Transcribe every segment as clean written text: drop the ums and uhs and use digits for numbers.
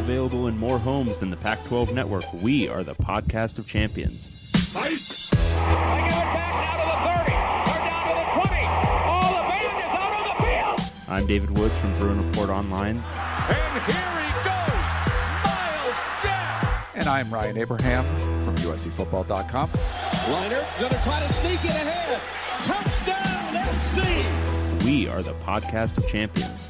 available in more homes than the Pac-12 network, we are the podcast of champions. They give it back now to the 30, or down to the 20. All the band is out on the field. I'm David Woods from Bruin Report Online. And here he goes, Miles Jack. And I'm Ryan Abraham from USCFootball.com. Liner going to try to sneak it ahead. Touchdown, SC. We are the podcast of champions.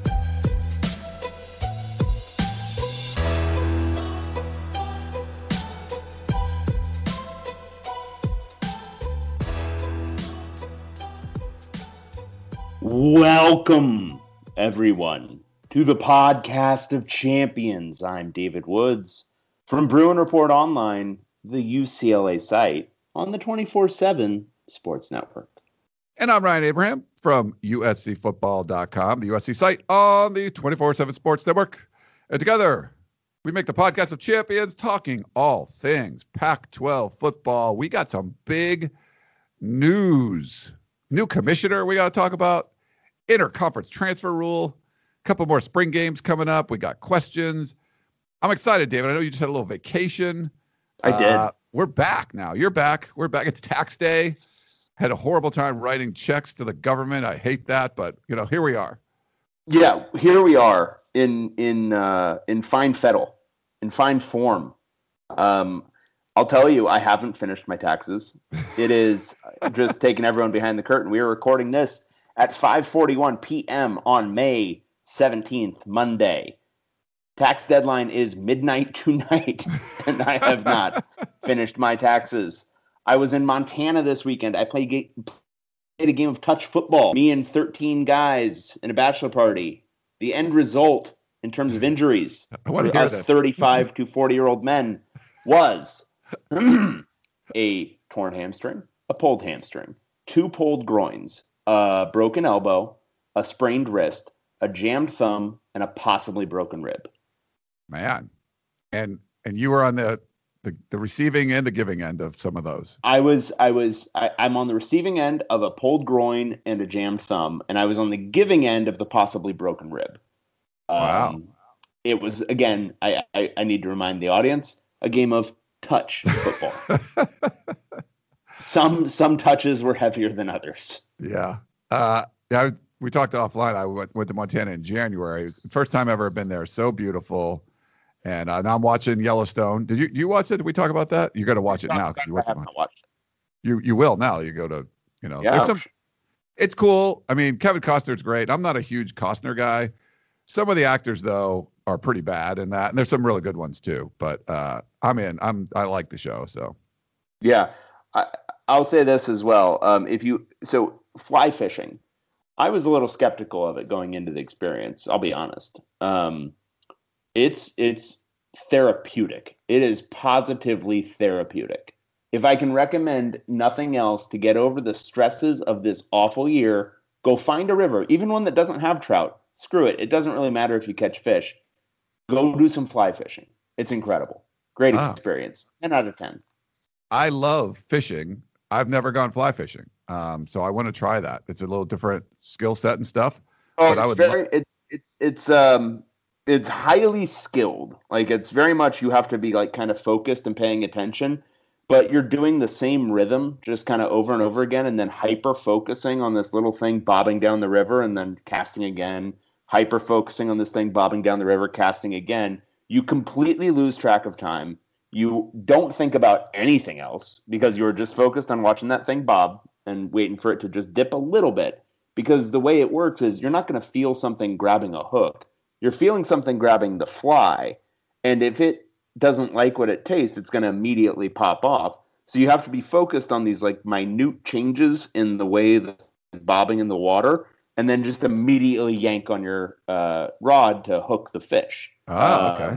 Welcome, everyone, to the podcast of champions. I'm David Woods from Bruin Report Online, the UCLA site on the 24/7 Sports Network. And I'm Ryan Abraham from USCFootball.com, the USC site on the 24/7 Sports Network. And together, we make the podcast of champions, talking all things Pac-12 football. We got some big news. New commissioner we got to talk about. Interconference transfer rule. A couple more spring games coming up. We got questions. I'm excited, David. I know you just had a little vacation. I did. We're back now. You're back. We're back. It's tax day. Had a horrible time writing checks to the government. I hate that, but here we are. Yeah, here we are in fine fettle, in fine form. I'll tell you, I haven't finished my taxes. It is just taking everyone behind the curtain. We are recording this at 5:41 p.m. on May 17th, Monday. Tax deadline is midnight tonight, and I have not finished my taxes. I was in Montana this weekend. I played a game of touch football. Me and 13 guys in a bachelor party. The end result in terms of injuries for us 35 to 40-year-old men was a torn hamstring, a pulled hamstring, 2 pulled groins, a broken elbow, a sprained wrist, a jammed thumb, and a possibly broken rib. Man, and you were on the receiving and the giving end of some of those. I'm on the receiving end of a pulled groin and a jammed thumb, and I was on the giving end of the possibly broken rib. Wow. It was, again, I need to remind the audience, a game of touch football. Some touches were heavier than others. Yeah. We talked offline. I went to Montana in January. It was the first time I've ever been there. So beautiful. And now I'm watching Yellowstone. Did you watch it? Did we talk about that? You got to watch it now because you went to Montana. Watched it. You will now. You go to, Yeah. It's cool. I mean, Kevin Costner's great. I'm not a huge Costner guy. Some of the actors, though, are pretty bad in that. And there's some really good ones, too. But I'm in. I like the show. So, yeah. I'll say this as well. So fly fishing, I was a little skeptical of it going into the experience. I'll be honest. It's therapeutic. It is positively therapeutic. If I can recommend nothing else to get over the stresses of this awful year, go find a river, even one that doesn't have trout. Screw it. It doesn't really matter if you catch fish. Go do some fly fishing. It's incredible. Great experience. 10 out of 10. I love fishing. I've never gone fly fishing. So I want to try that. It's a little different skill set and stuff. Oh, but it's highly skilled. Like, it's very much, you have to be like kind of focused and paying attention, but you're doing the same rhythm just kind of over and over again, and then hyper focusing on this little thing bobbing down the river and then casting again, hyper focusing on this thing bobbing down the river, casting again. You completely lose track of time. You don't think about anything else because you're just focused on watching that thing bob and waiting for it to just dip a little bit. Because the way it works is you're not going to feel something grabbing a hook. You're feeling something grabbing the fly. And if it doesn't like what it tastes, it's going to immediately pop off. So you have to be focused on these like minute changes in the way that it's bobbing in the water, and then just immediately yank on your rod to hook the fish. Okay.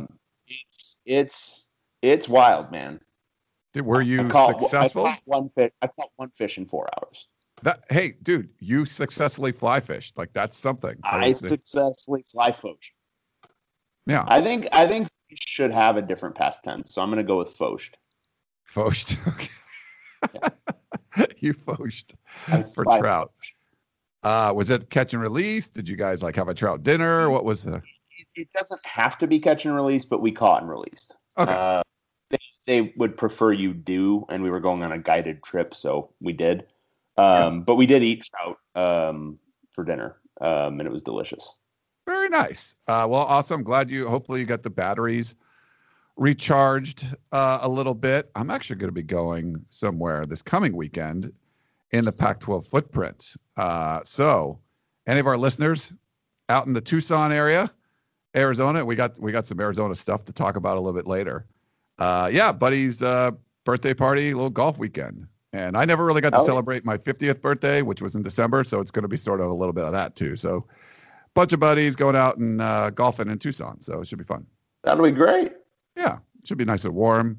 It's wild, man. Were you successful? I caught one fish in 4 hours. Hey, dude, you successfully fly fished. Like, that's something. I successfully fly fished. Yeah. I think we should have a different past tense, so I'm going to go with foshed. Foshed. Okay. Yeah. You foshed for trout. Was it catch and release? Did you guys like have a trout dinner? What was the? it doesn't have to be catch and release, but we caught and released. Okay. They would prefer you do, and we were going on a guided trip, so we did. But we did eat trout for dinner, and it was delicious. Very nice. Well, awesome. Glad hopefully you got the batteries recharged a little bit. I'm actually going to be going somewhere this coming weekend in the Pac-12 footprint. So any of our listeners out in the Tucson area, Arizona, we got some Arizona stuff to talk about a little bit later. Buddy's birthday party, little golf weekend. And I never really got to celebrate my 50th birthday, which was in December. So it's going to be sort of a little bit of that too. So bunch of buddies going out and golfing in Tucson. So it should be fun. That'll be great. Yeah. It should be nice and warm.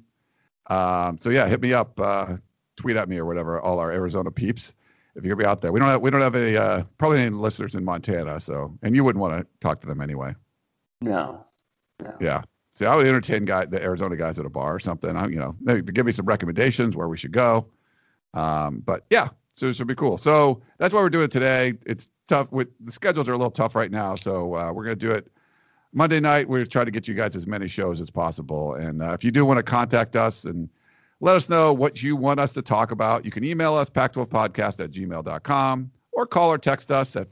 Hit me up, tweet at me or whatever, all our Arizona peeps. If you're going to be out there, we don't have any, probably any listeners in Montana. So, and you wouldn't want to talk to them anyway. No. Yeah. See, I would entertain the Arizona guys at a bar or something. They give me some recommendations where we should go. So it should be cool. So that's why we're doing it today. It's tough the schedules are a little tough right now. So we're going to do it Monday night. We're trying to get you guys as many shows as possible. And if you do want to contact us and let us know what you want us to talk about, you can email us pac12podcast@gmail.com or call or text us at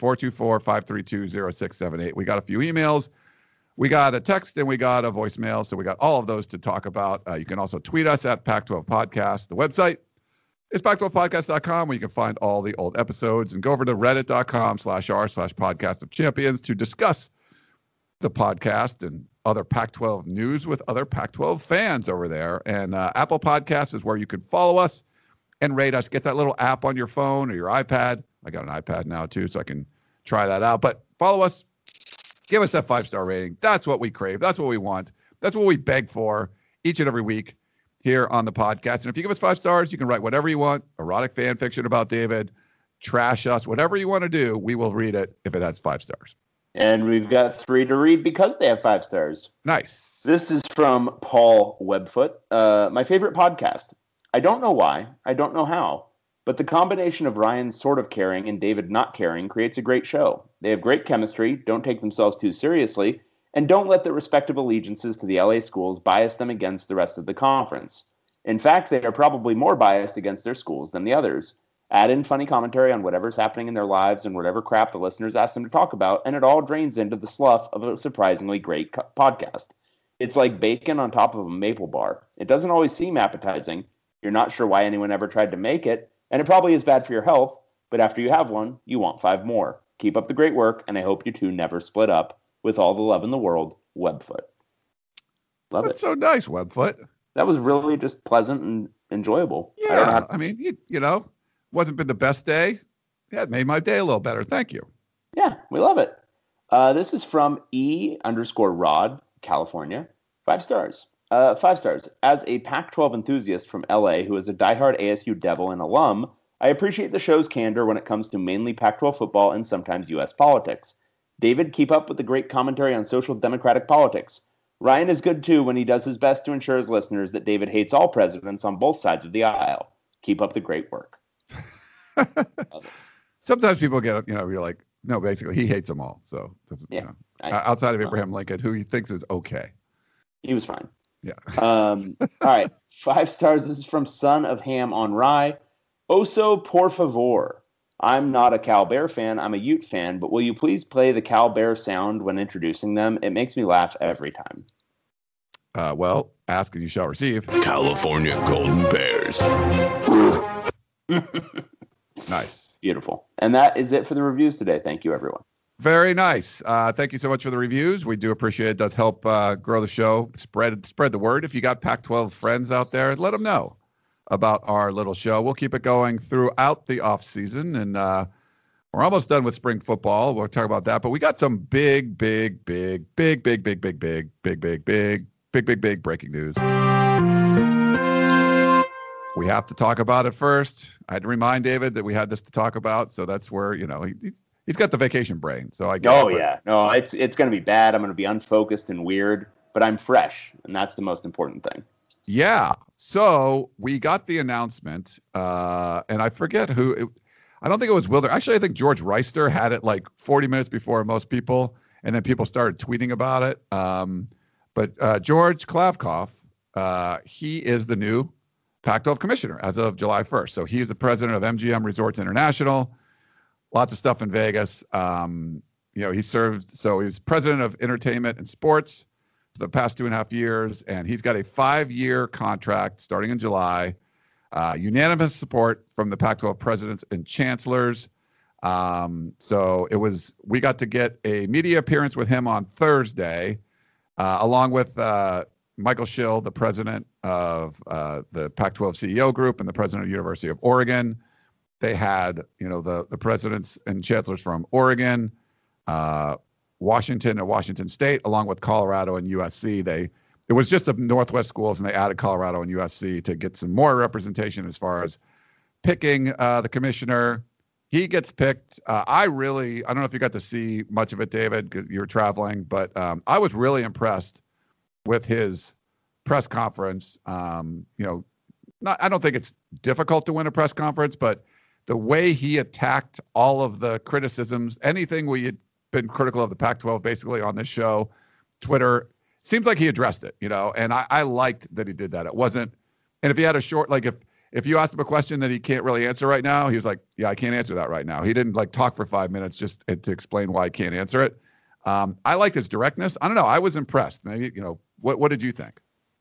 424-532-0678. We got a few emails. We got a text and we got a voicemail. So we got all of those to talk about. You can also tweet us at Pac12 Podcast. The website is pac12podcast.com, where you can find all the old episodes, and go over to reddit.com/r/podcast of champions to discuss the podcast and other Pac-12 news with other Pac-12 fans over there. And Apple Podcasts is where you can follow us and rate us. Get that little app on your phone or your iPad. I got an iPad now too, so I can try that out. But follow us. Give us that 5-star rating. That's what we crave. That's what we want. That's what we beg for each and every week here on the podcast. And if you give us 5 stars, you can write whatever you want. Erotic fan fiction about David, trash us, whatever you want to do. We will read it if it has 5 stars. And we've got 3 to read because they have 5 stars. Nice. This is from Paul Webfoot. My favorite podcast. I don't know why. I don't know how. But the combination of Ryan sort of caring and David not caring creates a great show. They have great chemistry, don't take themselves too seriously, and don't let their respective allegiances to the LA schools bias them against the rest of the conference. In fact, they are probably more biased against their schools than the others. Add in funny commentary on whatever's happening in their lives and whatever crap the listeners ask them to talk about, and it all drains into the slough of a surprisingly great podcast. It's like bacon on top of a maple bar. It doesn't always seem appetizing. You're not sure why anyone ever tried to make it, and it probably is bad for your health, but after you have one, you want 5 more. Keep up the great work, and I hope you two never split up. With all the love in the world, Webfoot. Love That's it. so nice, Webfoot. That was really just pleasant and enjoyable. Yeah, I mean, wasn't been the best day. Yeah, it made my day a little better. Thank you. Yeah, we love it. This is from E_Rod, California. 5 stars. 5 stars. As a Pac-12 enthusiast from LA who is a diehard ASU Devil and alum, I appreciate the show's candor when it comes to mainly Pac-12 football and sometimes U.S. politics. David, keep up with the great commentary on social democratic politics. Ryan is good too when he does his best to ensure his listeners that David hates all presidents on both sides of the aisle. Keep up the great work. Sometimes people get, you're like, no, basically he hates them all. So outside of Abraham Lincoln, who he thinks is okay. He was fine. Yeah. All right. 5 stars. This is from Son of Ham on Rye. Oso por favor. I'm not a Cal Bear fan. I'm a Ute fan. But will you please play the Cal Bear sound when introducing them? It makes me laugh every time. Well, ask and you shall receive. California Golden Bears. Nice. Beautiful. And that is it for the reviews today. Thank you, everyone. Very nice. Thank you so much for the reviews. We do appreciate it. It does help grow the show. Spread the word. If you got Pac-12 friends out there, let them know about our little show. We'll keep it going throughout the off season, and we're almost done with spring football. We'll talk about that, but we got some big breaking news. We have to talk about it first. I had to remind David that we had this to talk about, so that's where he's got the vacation brain. So I get it. Yeah, no, it's going to be bad. I'm going to be unfocused and weird, but I'm fresh, and that's the most important thing. Yeah. So we got the announcement, and I forget who. I don't think it was Wilder. Actually, I think George Reister had it like 40 minutes before most people, and then people started tweeting about it. But George Klavkov, he is the new Pac-12 commissioner as of July 1st. So he is the president of MGM Resorts International. Lots of stuff in Vegas. He served, so he's president of entertainment and sports for the past 2.5 years, and he's got a 5-year contract starting in July. Unanimous support from the Pac-12 presidents and chancellors. So we got to get a media appearance with him on Thursday, along with Michael Schill, the president of the Pac-12 CEO group and the president of the University of Oregon. They had, the presidents and chancellors from Oregon, Washington and Washington State, along with Colorado and USC. It was just the Northwest schools, and they added Colorado and USC to get some more representation as far as picking the commissioner. He gets picked. I don't know if you got to see much of it, David, because you're traveling, but I was really impressed with his press conference. I don't think it's difficult to win a press conference, but the way he attacked all of the criticisms, anything we had been critical of the Pac-12 basically on this show, Twitter, seems like he addressed it, and I liked that he did that. It wasn't, and if he had a short, like if you asked him a question that he can't really answer right now, he was like, yeah, I can't answer that right now. He didn't talk for 5 minutes just to explain why he can't answer it. I liked his directness. I don't know. I was impressed. Maybe, what did you think?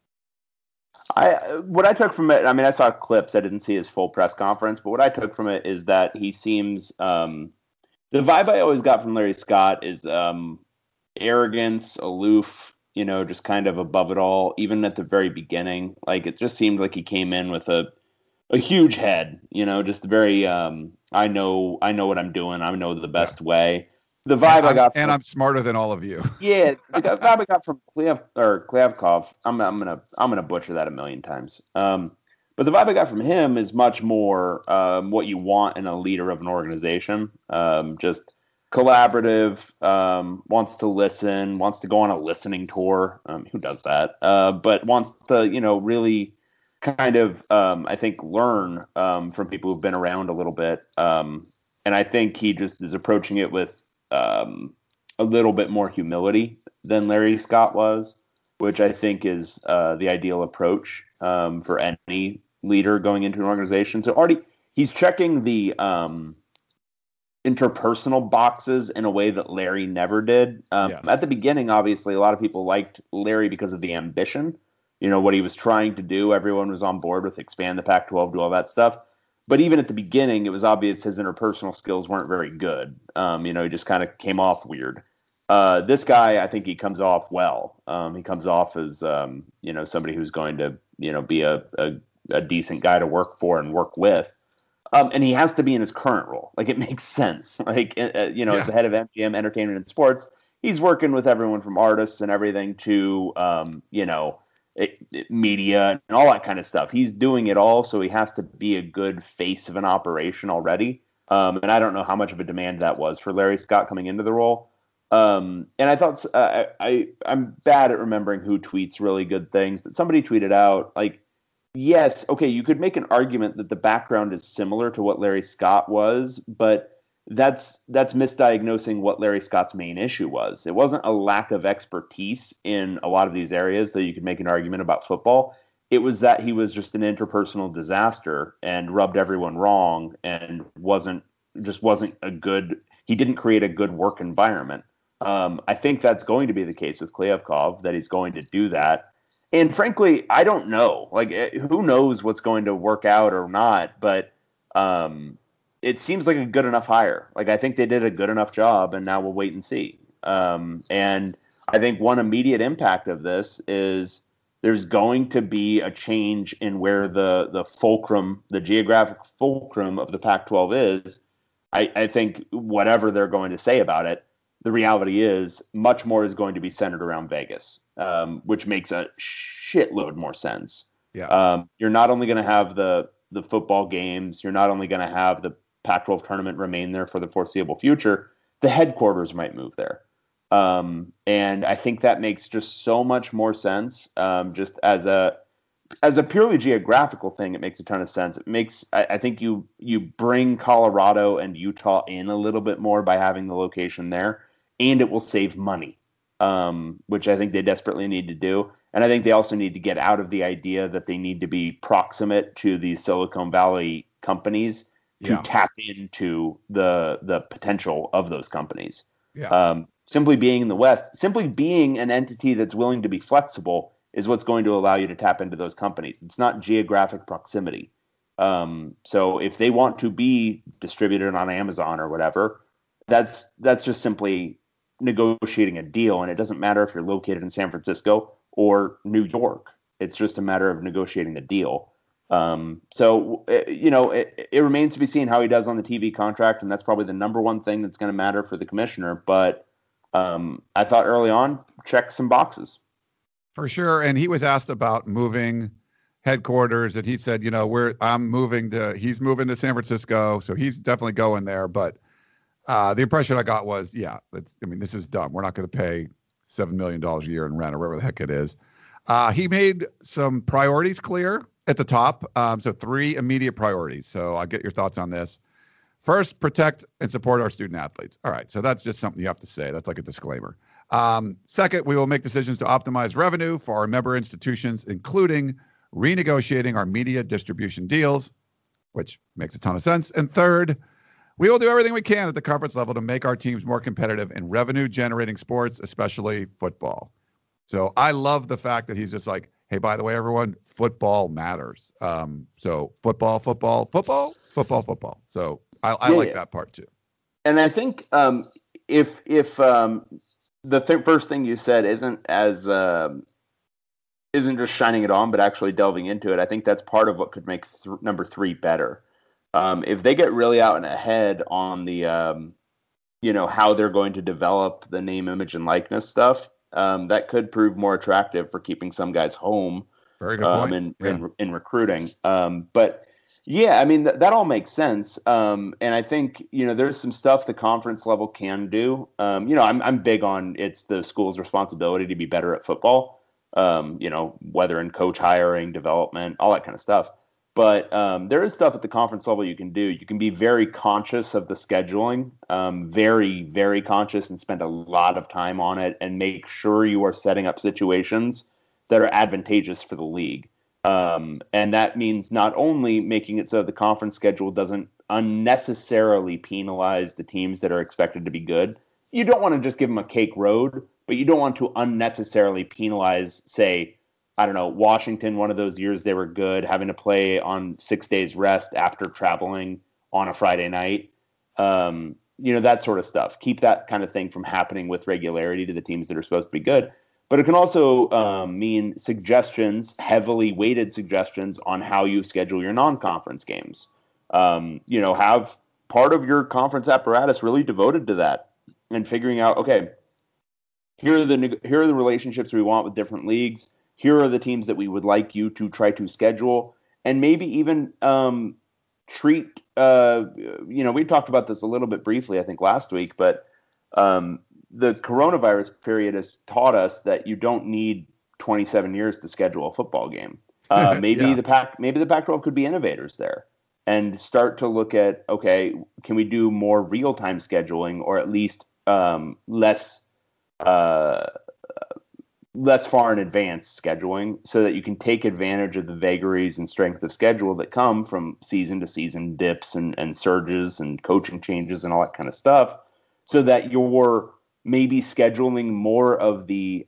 What I took from it, I saw clips. I didn't see his full press conference, but what I took from it is that he seems, the vibe I always got from Larry Scott is arrogance, aloof, just kind of above it all, even at the very beginning. It just seemed like he came in with a huge head, just very, I know what I'm doing. I know the best way. The vibe I got, and I'm smarter than all of you. Yeah, the vibe I got from Klavkov. I'm gonna butcher that a million times. But the vibe I got from him is much more what you want in a leader of an organization. Just collaborative, wants to listen, wants to go on a listening tour. Who does that? But wants to, really kind of, I think, learn from people who've been around a little bit. And I think he just is approaching it with a little bit more humility than Larry Scott was, which I think is the ideal approach for any leader going into an organization. So already he's checking the interpersonal boxes in a way that Larry never did. Yes. At the beginning, obviously, a lot of people liked Larry because of the ambition, what he was trying to do. Everyone was on board with expand the Pac-12, do all that stuff. But even at the beginning, it was obvious his interpersonal skills weren't very good. He just kind of came off weird. This guy, I think he comes off well. He comes off as, somebody who's going to, be a decent guy to work for and work with. And he has to be in his current role. It makes sense. As the head of MGM Entertainment and Sports, he's working with everyone from artists and everything to, media and all that kind of stuff. He's doing it all, so he has to be a good face of an operation already. And I don't know how much of a demand that was for Larry Scott coming into the role. And I thought I'm bad at remembering who tweets really good things, but somebody tweeted out yes, okay, you could make an argument that the background is similar to what Larry Scott was, but that's misdiagnosing what Larry Scott's main issue was. It wasn't a lack of expertise in a lot of these areas that you could make an argument about football. It was that he was just an interpersonal disaster and rubbed everyone wrong and wasn't a good, he didn't create a good work environment. I think that's going to be the case with Klavkov, that he's going to do that. And frankly, I don't know, who knows what's going to work out or not, but, it seems like a good enough hire. I think they did a good enough job, and now we'll wait and see. And I think one immediate impact of this is there's going to be a change in where the fulcrum, the geographic fulcrum of the Pac-12 is. I think whatever they're going to say about it, the reality is much more is going to be centered around Vegas, which makes a shitload more sense. Yeah. You're not only going to have the football games, you're not only going to have the Pac-12 tournament remain there for the foreseeable future, the headquarters might move there. And I think that makes just so much more sense. Just as a purely geographical thing, it makes a ton of sense. It makes, I think you bring Colorado and Utah in a little bit more by having the location there. and it will save money, which I think they desperately need to do. And I think they also need to get out of the idea that they need to be proximate to these Silicon Valley companies to tap into the potential of those companies. Simply being in the West, simply being an entity that's willing to be flexible is what's going to allow you to tap into those companies. It's not geographic proximity. So if they want to be distributed on Amazon or whatever, that's just simply negotiating a deal. And it doesn't matter if you're located in San Francisco or New York. It's just a matter of negotiating the deal. It remains to be seen how he does on the TV contract. And that's probably the number one thing that's going to matter for the commissioner. But I thought early on, check some boxes. For sure. And he was asked about moving headquarters, and he said, he's moving to San Francisco. So he's definitely going there. But the impression I got was, this is dumb. We're not going to pay $7 million a year in rent or whatever the heck it is. He made some priorities clear at the top. So 3 immediate priorities. So I'll get your thoughts on this. First, protect and support our student athletes. All right. So that's just something you have to say. That's like a disclaimer. Second, we will make decisions to optimize revenue for our member institutions, including renegotiating our media distribution deals, which makes a ton of sense. And third, we will do everything we can at the conference level to make our teams more competitive in revenue-generating sports, especially football. So I love the fact that he's just like, hey, by the way, everyone, football matters. So football. So I like that part too. And I think if the first thing you said isn't just shining it on, but actually delving into it, I think that's part of what could make number 3 better. If they get really out and ahead on the, how they're going to develop the name, image, and likeness stuff, that could prove more attractive for keeping some guys home. Very good point. In recruiting. But yeah, I mean, that all makes sense. And I think, there's some stuff the conference level can do. I'm big on it's the school's responsibility to be better at football, whether in coach hiring, development, all that kind of stuff. But there is stuff at the conference level you can do. You can be very conscious of the scheduling, very, very conscious, and spend a lot of time on it and make sure you are setting up situations that are advantageous for the league. And that means not only making it so the conference schedule doesn't unnecessarily penalize the teams that are expected to be good. You don't want to just give them a cake road, but you don't want to unnecessarily penalize, say, I don't know, Washington, one of those years they were good, having to play on 6 days rest after traveling on a Friday night. That sort of stuff. Keep that kind of thing from happening with regularity to the teams that are supposed to be good. But it can also mean suggestions, heavily weighted suggestions on how you schedule your non-conference games. Have part of your conference apparatus really devoted to that and figuring out, okay, here are the relationships we want with different leagues. Here are the teams that we would like you to try to schedule, and maybe even treat. We talked about this a little bit briefly, I think, last week, but the coronavirus period has taught us that you don't need 27 years to schedule a football game. Maybe the Pac-12 could be innovators there and start to look at, okay, can we do more real-time scheduling, or at least less far in advance scheduling, so that you can take advantage of the vagaries and strength of schedule that come from season to season dips and surges and coaching changes and all that kind of stuff, so that you're maybe scheduling more of the,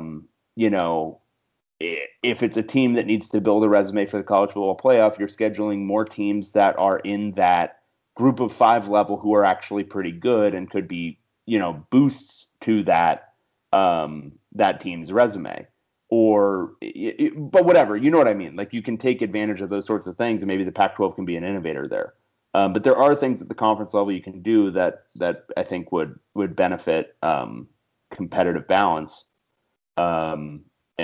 if it's a team that needs to build a resume for the college football playoff, you're scheduling more teams that are in that group of 5 level who are actually pretty good and could be, boosts to that team's resume, but whatever, you know what I mean? Like, you can take advantage of those sorts of things, and maybe the Pac-12 can be an innovator there. But there are things at the conference level you can do that I think would benefit competitive balance. I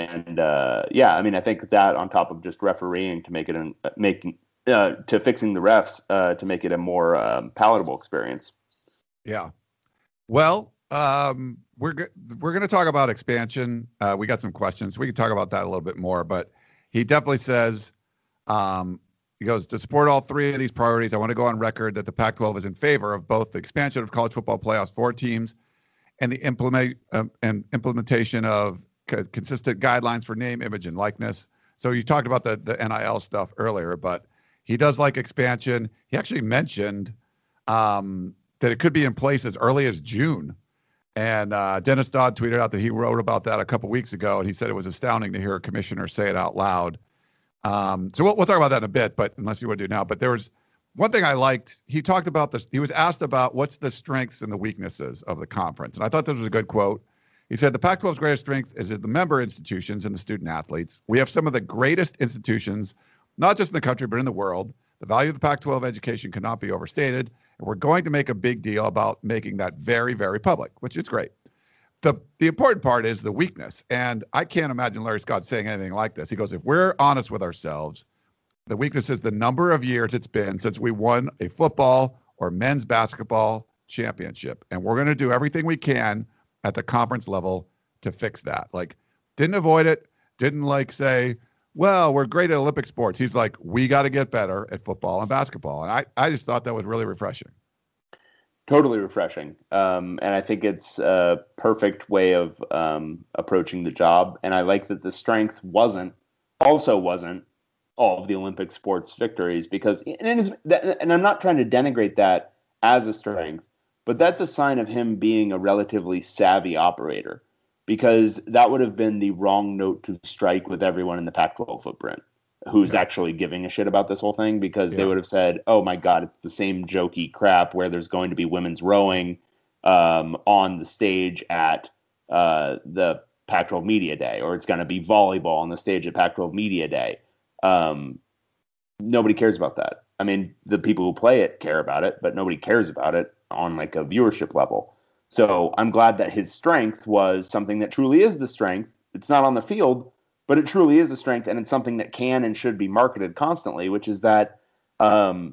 think that on top of just refereeing to make it to fixing the refs to make it a more palatable experience. Yeah. Well, we're going to talk about expansion. We got some questions. We can talk about that a little bit more, but he definitely says, he goes, to support all 3 of these priorities, I want to go on record that the Pac-12 is in favor of both the expansion of college football playoffs 4 teams and the implementation of consistent guidelines for name, image, and likeness. So you talked about the NIL stuff earlier, but he does like expansion. He actually mentioned that it could be in place as early as June. And Dennis Dodd tweeted out that he wrote about that a couple weeks ago, and he said it was astounding to hear a commissioner say it out loud. So we'll talk about that in a bit, but unless you want to do now. But there was one thing I liked. He talked about this. He was asked about what's the strengths and the weaknesses of the conference. And I thought this was a good quote. He said, the Pac-12's greatest strength is the member institutions and the student athletes. We have some of the greatest institutions, not just in the country, but in the world. The value of the Pac-12 education cannot be overstated. And we're going to make a big deal about making that very, very public, which is great. The important part is the weakness. And I can't imagine Larry Scott saying anything like this. He goes, if we're honest with ourselves, the weakness is the number of years it's been since we won a football or men's basketball championship. And we're going to do everything we can at the conference level to fix that. Like, didn't avoid it, didn't like say, well, we're great at Olympic sports. He's like, we got to get better at football and basketball. And I just thought that was really refreshing. Totally refreshing. And I think it's a perfect way of approaching the job. And I like that the strength wasn't all of the Olympic sports victories, because, and I'm not trying to denigrate that as a strength, but that's a sign of him being a relatively savvy operator, because that would have been the wrong note to strike with everyone in the Pac-12 footprint who's actually giving a shit about this whole thing, because they would have said, oh my God, it's the same jokey crap where there's going to be women's rowing on the stage at the Pac-12 Media Day, or it's going to be volleyball on the stage at Pac-12 Media Day. Nobody cares about that. I mean, the people who play it care about it, but nobody cares about it on like a viewership level. So I'm glad that his strength was something that truly is the strength. It's not on the field, but it truly is the strength, and it's something that can and should be marketed constantly, which is that I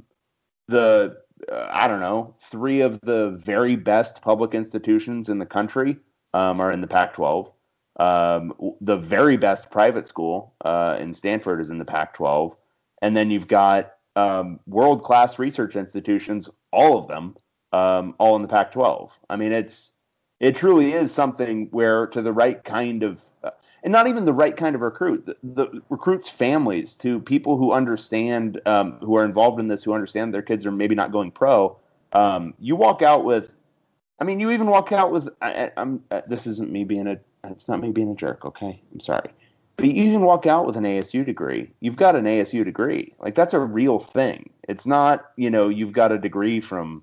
don't know, 3 of the very best public institutions in the country are in the Pac-12. The very best private school in Stanford is in the Pac-12. And then you've got world-class research institutions, all of them, all in the Pac-12. I mean, it truly is something where, to the right kind of, and not even the right kind of recruit, the recruits' families, to people who understand, who are involved in this, who understand their kids are maybe not going pro, you walk out with, I mean, you even walk out with, this isn't me being it's not me being a jerk, okay? I'm sorry. But you even walk out with an ASU degree. You've got an ASU degree. Like, that's a real thing. It's not, you've got a degree from,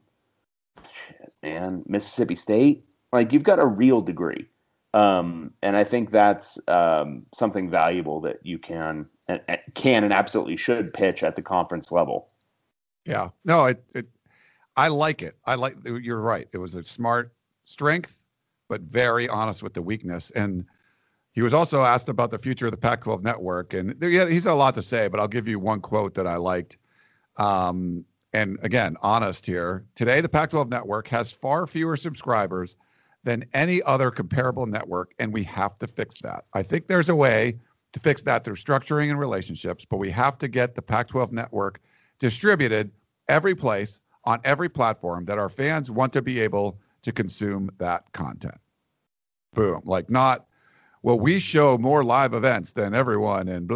Mississippi State. Like, you've got a real degree. And I think that's something valuable that you can and absolutely should pitch at the conference level. Yeah. No, I like it. You're right. It was a smart strength, but very honest with the weakness. And he was also asked about the future of the Pac-12 network. And he's had a lot to say, but I'll give you one quote that I liked. And again, honest here. Today, the Pac-12 network has far fewer subscribers than any other comparable network, and we have to fix that. I think there's a way to fix that through structuring and relationships, but we have to get the Pac-12 network distributed every place on every platform that our fans want to be able to consume that content. Boom. Like, not, well, we show more live events than everyone, and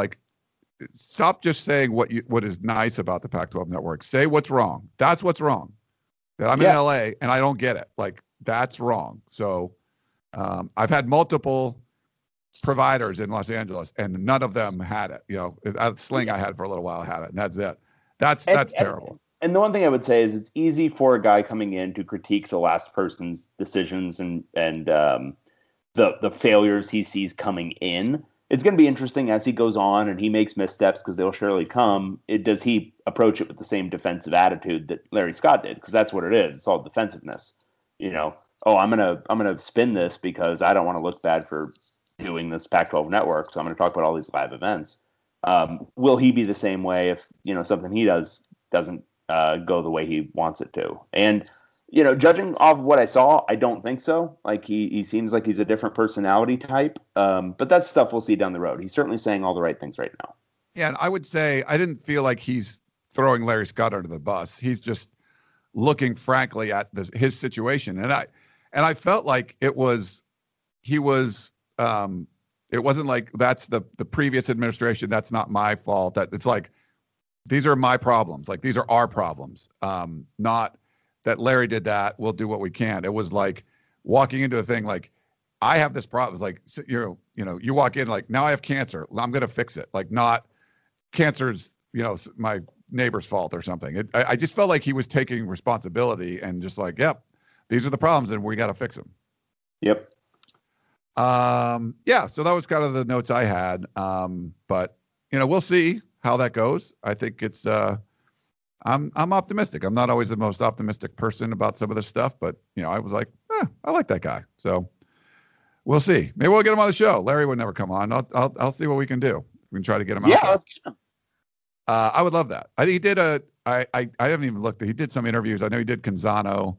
stop just saying what is nice about the Pac-12 network. Say what's wrong. That's what's wrong. That I'm in LA and I don't get it. Like, that's wrong. So I've had multiple providers in Los Angeles, and none of them had it. Sling I had for a little while had it, and that's it. That's terrible. And the one thing I would say is it's easy for a guy coming in to critique the last person's decisions and the failures he sees coming in. It's going to be interesting as he goes on and he makes missteps, because they'll surely come. Does he approach it with the same defensive attitude that Larry Scott did? Because that's what it is. It's all defensiveness. I'm gonna spin this because I don't want to look bad for doing this Pac-12 network, so I'm going to talk about all these live events. Will he be the same way if something he does doesn't go the way he wants it to? And judging off what I saw, I don't think so. Like, he seems like he's a different personality type. But that's stuff we'll see down the road. He's certainly saying all the right things right now. Yeah, and I would say I didn't feel like he's throwing Larry Scott under the bus. He's just looking frankly at his situation. And And I felt like it wasn't like that's the previous administration. That's not my fault. That it's like, these are my problems. Like, these are our problems. Not that Larry did that. We'll do what we can. It was like walking into a thing like, I have this problem. It's like, you walk in like, now I have cancer. I'm going to fix it. Like, not cancer's, my neighbor's fault or something. I just felt like he was taking responsibility and just like, yep, these are the problems and we got to fix them. Yep. Yeah. So that was kind of the notes I had. But we'll see how that goes. I think it's, I'm optimistic. I'm not always the most optimistic person about some of this stuff, but I was like, I like that guy. So we'll see. Maybe we'll get him on the show. Larry would never come on. I'll see what we can do. We can try to get him out. Yeah, let's get him. I would love that. I think he did I haven't even looked. He did some interviews. I know he did Canzano.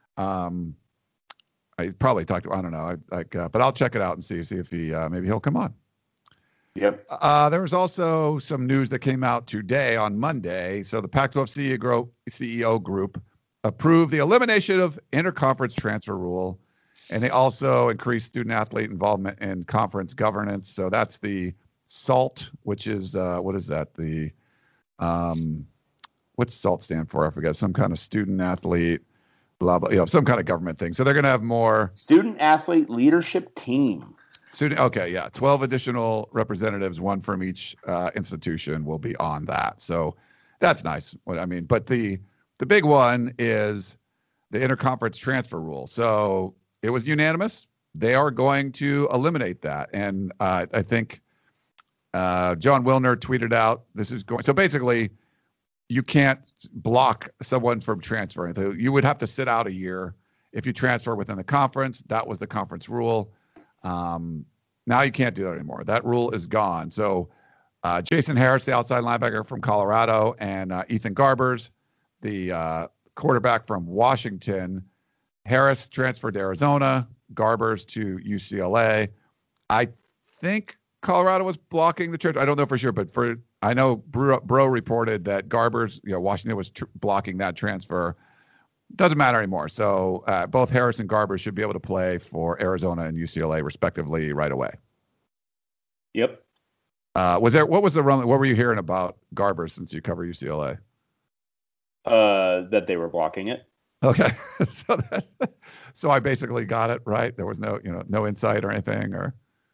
I probably talked to, I don't know. But I'll check it out and see if he, maybe he'll come on. Yep. There was also some news that came out today on Monday. So the Pac-12 CEO group approved the elimination of interconference transfer rule, and they also increased student-athlete involvement in conference governance. So that's the SALT, which is what is that? The what's SALT stand for? I forget. Some kind of student-athlete, blah blah. Some kind of government thing. So they're going to have more student-athlete leadership team. Okay, yeah. 12 additional representatives, one from each institution, will be on that. So that's nice. But the big one is the interconference transfer rule. So it was unanimous. They are going to eliminate that. And I think John Wilner tweeted out, so basically you can't block someone from transferring. You would have to sit out a year if you transfer within the conference. That was the conference rule. Now you can't do that anymore. That rule is gone. So Jason Harris, the outside linebacker from Colorado, and Ethan Garbers, the quarterback from Washington. Harris transferred to Arizona, Garbers to UCLA. I think Colorado was blocking the transfer. I don't know for sure, but I know Bro reported that Garbers, Washington was blocking that transfer. Doesn't matter anymore. So both Harris and Garbers should be able to play for Arizona and UCLA respectively right away. Yep. What was the run? What were you hearing about Garbers since you cover UCLA? That they were blocking it. Okay. So I basically got it right. There was no insight or anything or.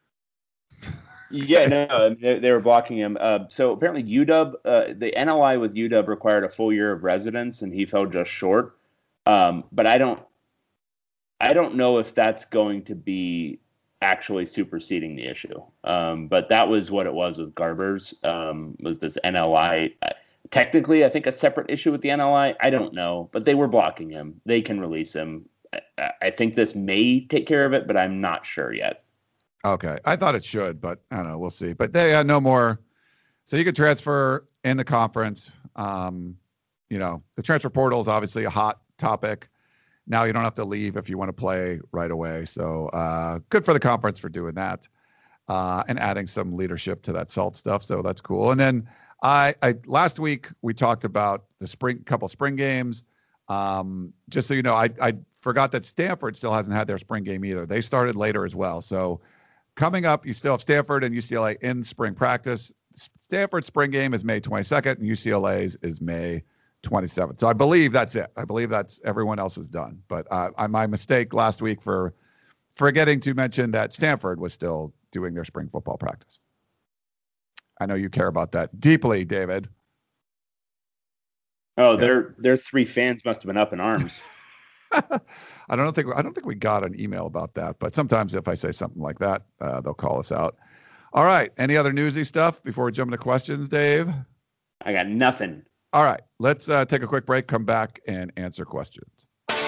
Yeah, no, they were blocking him. So apparently UW, the NLI with UW required a full year of residence and he fell just short. But I don't know if that's going to be actually superseding the issue. But that was what it was with Garbers, was this NLI. Technically, I think a separate issue with the NLI. I don't know, but they were blocking him. They can release him. I think this may take care of it, but I'm not sure yet. Okay. I thought it should, but I don't know. We'll see. But they had no more. So you could transfer in the conference. The transfer portal is obviously a hot topic. Now you don't have to leave if you want to play right away. So good for the conference for doing that and adding some leadership to that SALT stuff. So that's cool. And then I last week we talked about the couple spring games. Just so you know, I forgot that Stanford still hasn't had their spring game either. They started later as well. So coming up, you still have Stanford and UCLA in spring practice. Stanford's spring game is May 22nd and UCLA's is May 27th. So I believe that's it. I believe that's everyone else is done. But my mistake last week for forgetting to mention that Stanford was still doing their spring football practice. I know you care about that deeply, David. Oh, yeah. Their three fans must have been up in arms. I don't think we got an email about that, but sometimes if I say something like that, they'll call us out. All right. Any other newsy stuff before we jump into questions, Dave? I got nothing. All right. Let's take a quick break, come back and answer questions.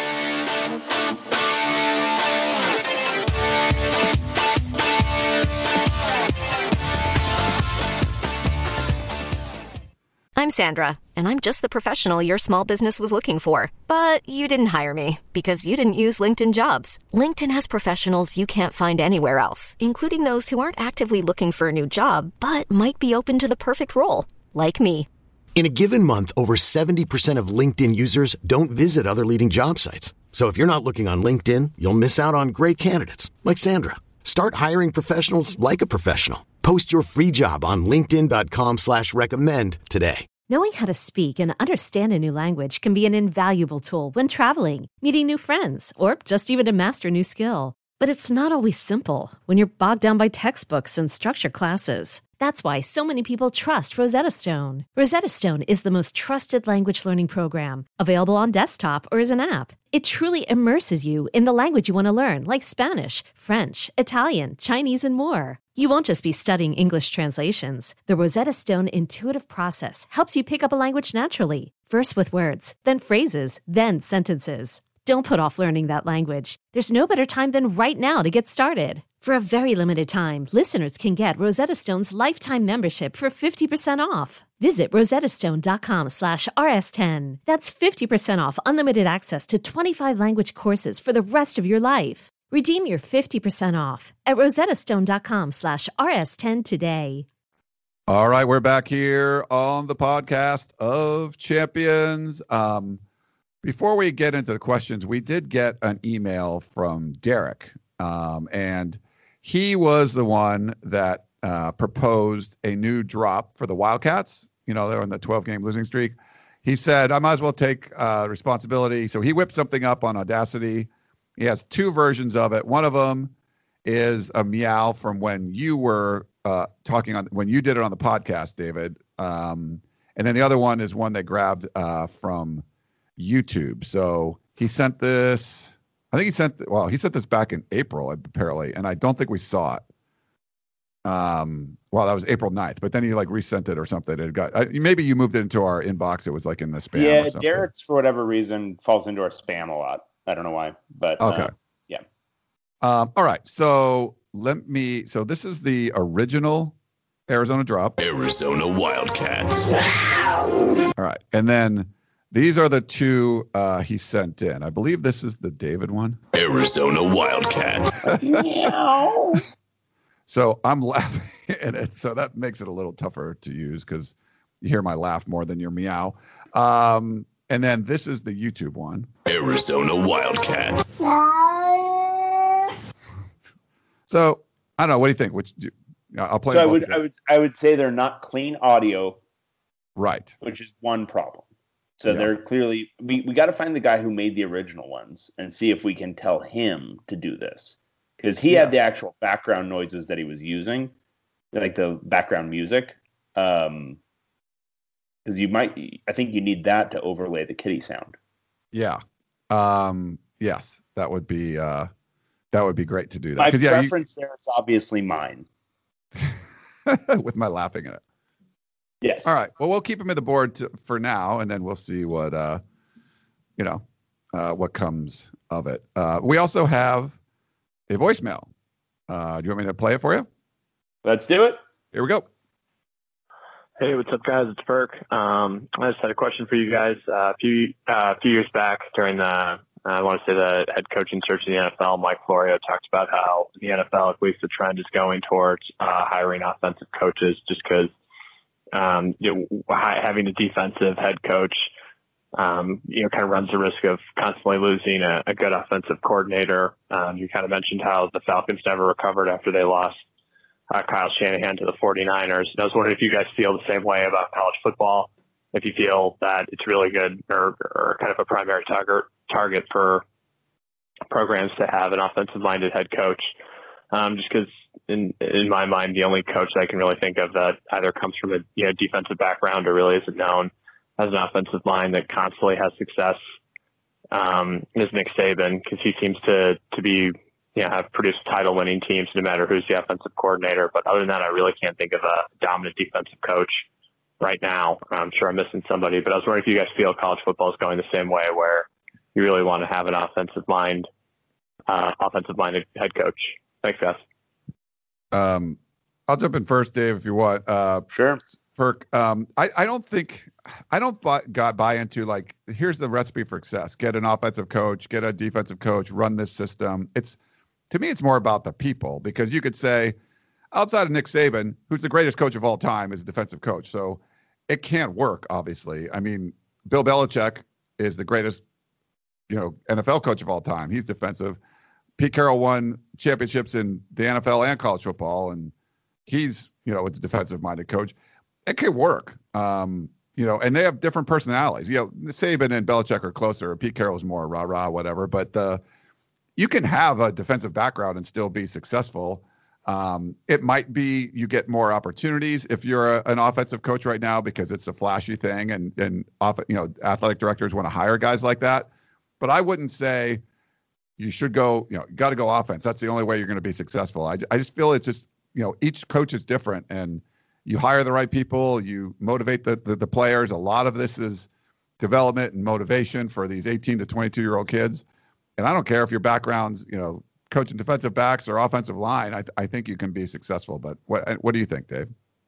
I'm Sandra, and I'm just the professional your small business was looking for. But you didn't hire me because you didn't use LinkedIn Jobs. LinkedIn has professionals you can't find anywhere else, including those who aren't actively looking for a new job, but might be open to the perfect role, like me. In a given month, over 70% of LinkedIn users don't visit other leading job sites. So if you're not looking on LinkedIn, you'll miss out on great candidates like Sandra. Start hiring professionals like a professional. Post your free job on linkedin.com/recommend today. Knowing how to speak and understand a new language can be an invaluable tool when traveling, meeting new friends, or just even to master a new skill. But it's not always simple when you're bogged down by textbooks and structured classes. That's why so many people trust Rosetta Stone. Rosetta Stone is the most trusted language learning program, available on desktop or as an app. It truly immerses you in the language you want to learn, like Spanish, French, Italian, Chinese, and more. You won't just be studying English translations. The Rosetta Stone intuitive process helps you pick up a language naturally, first with words, then phrases, then sentences. Don't put off learning that language. There's no better time than right now to get started. For a very limited time, listeners can get Rosetta Stone's lifetime membership for 50% off. Visit rosettastone.com/rs10. That's 50% off unlimited access to 25 language courses for the rest of your life. Redeem your 50% off at rosettastone.com/rs10 today. All right, we're back here on the podcast of champions. Before we get into the questions, we did get an email from Derek, and he was the one that proposed a new drop for the Wildcats. You know, they're on the 12-game losing streak. He said, I might as well take responsibility. So he whipped something up on Audacity. He has two versions of it. One of them is a meow from when you were when you did it on the podcast, David. And then the other one is one they grabbed from YouTube. So he sent this. I think he sent this back in April, apparently, and I don't think we saw it. That was April 9th, but then he resent it or something. It got maybe you moved it into our inbox. It was in the spam. Yeah, or something. Derek's for whatever reason falls into our spam a lot. I don't know why, but okay. Yeah. All right. So so this is the original Arizona drop. Arizona Wildcats. All right, and then these are the two he sent in. I believe this is the David one. Arizona Wildcats. Meow. So I'm laughing at it. So that makes it a little tougher to use because you hear my laugh more than your meow. And then this is the YouTube one. Arizona Wildcat. So I don't know. What do you think? I'll play. So I would say they're not clean audio. Right. Which is one problem. So they're clearly we got to find the guy who made the original ones and see if we can tell him to do this. Because he had the actual background noises that he was using, like the background music. Because I think you need that to overlay the kitty sound. Yeah. Yes, that would be great to do that. My preference there is obviously mine. With my laughing at it. Yes. All right. Well, we'll keep him in the board for now, and then we'll see what what comes of it. We also have a voicemail. Do you want me to play it for you? Let's do it. Here we go. Hey, what's up, guys? It's Burke. I just had a question for you guys. A few years back during the head coaching search in the NFL, Mike Florio talked about how the NFL, at least the trend is going towards hiring offensive coaches just because having a defensive head coach, kind of runs the risk of constantly losing a good offensive coordinator. You kind of mentioned how the Falcons never recovered after they lost Kyle Shanahan to the 49ers. And I was wondering if you guys feel the same way about college football, if you feel that it's really good or kind of a primary target for programs to have an offensive-minded head coach. Just because in my mind, the only coach that I can really think of that either comes from a defensive background or really isn't known as an offensive mind that constantly has success is Nick Saban, because he seems to be have produced title-winning teams no matter who's the offensive coordinator. But other than that, I really can't think of a dominant defensive coach right now. I'm sure I'm missing somebody, but I was wondering if you guys feel college football is going the same way, where you really want to have an offensive-minded head coach. Thanks, guys. I'll jump in first, Dave, if you want. Sure. Perk. I don't buy into here's the recipe for success. Get an offensive coach, get a defensive coach, run this system. To me, it's more about the people, because you could say outside of Nick Saban, who's the greatest coach of all time, is a defensive coach. So it can't work, obviously. I mean, Bill Belichick is the greatest NFL coach of all time. He's defensive. Pete Carroll won championships in the NFL and college football, and he's, a defensive-minded coach. It can work, and they have different personalities. Saban and Belichick are closer. Pete Carroll's more rah-rah, whatever. But you can have a defensive background and still be successful. It might be you get more opportunities if you're an offensive coach right now because it's a flashy thing, and athletic directors want to hire guys like that. But I wouldn't say you should go, got to go offense. That's the only way you're going to be successful. I just feel it's just, each coach is different, and you hire the right people, you motivate the players. A lot of this is development and motivation for these 18 to 22-year-old kids. And I don't care if your background's, coaching defensive backs or offensive line. I think you can be successful. But what do you think, Dave?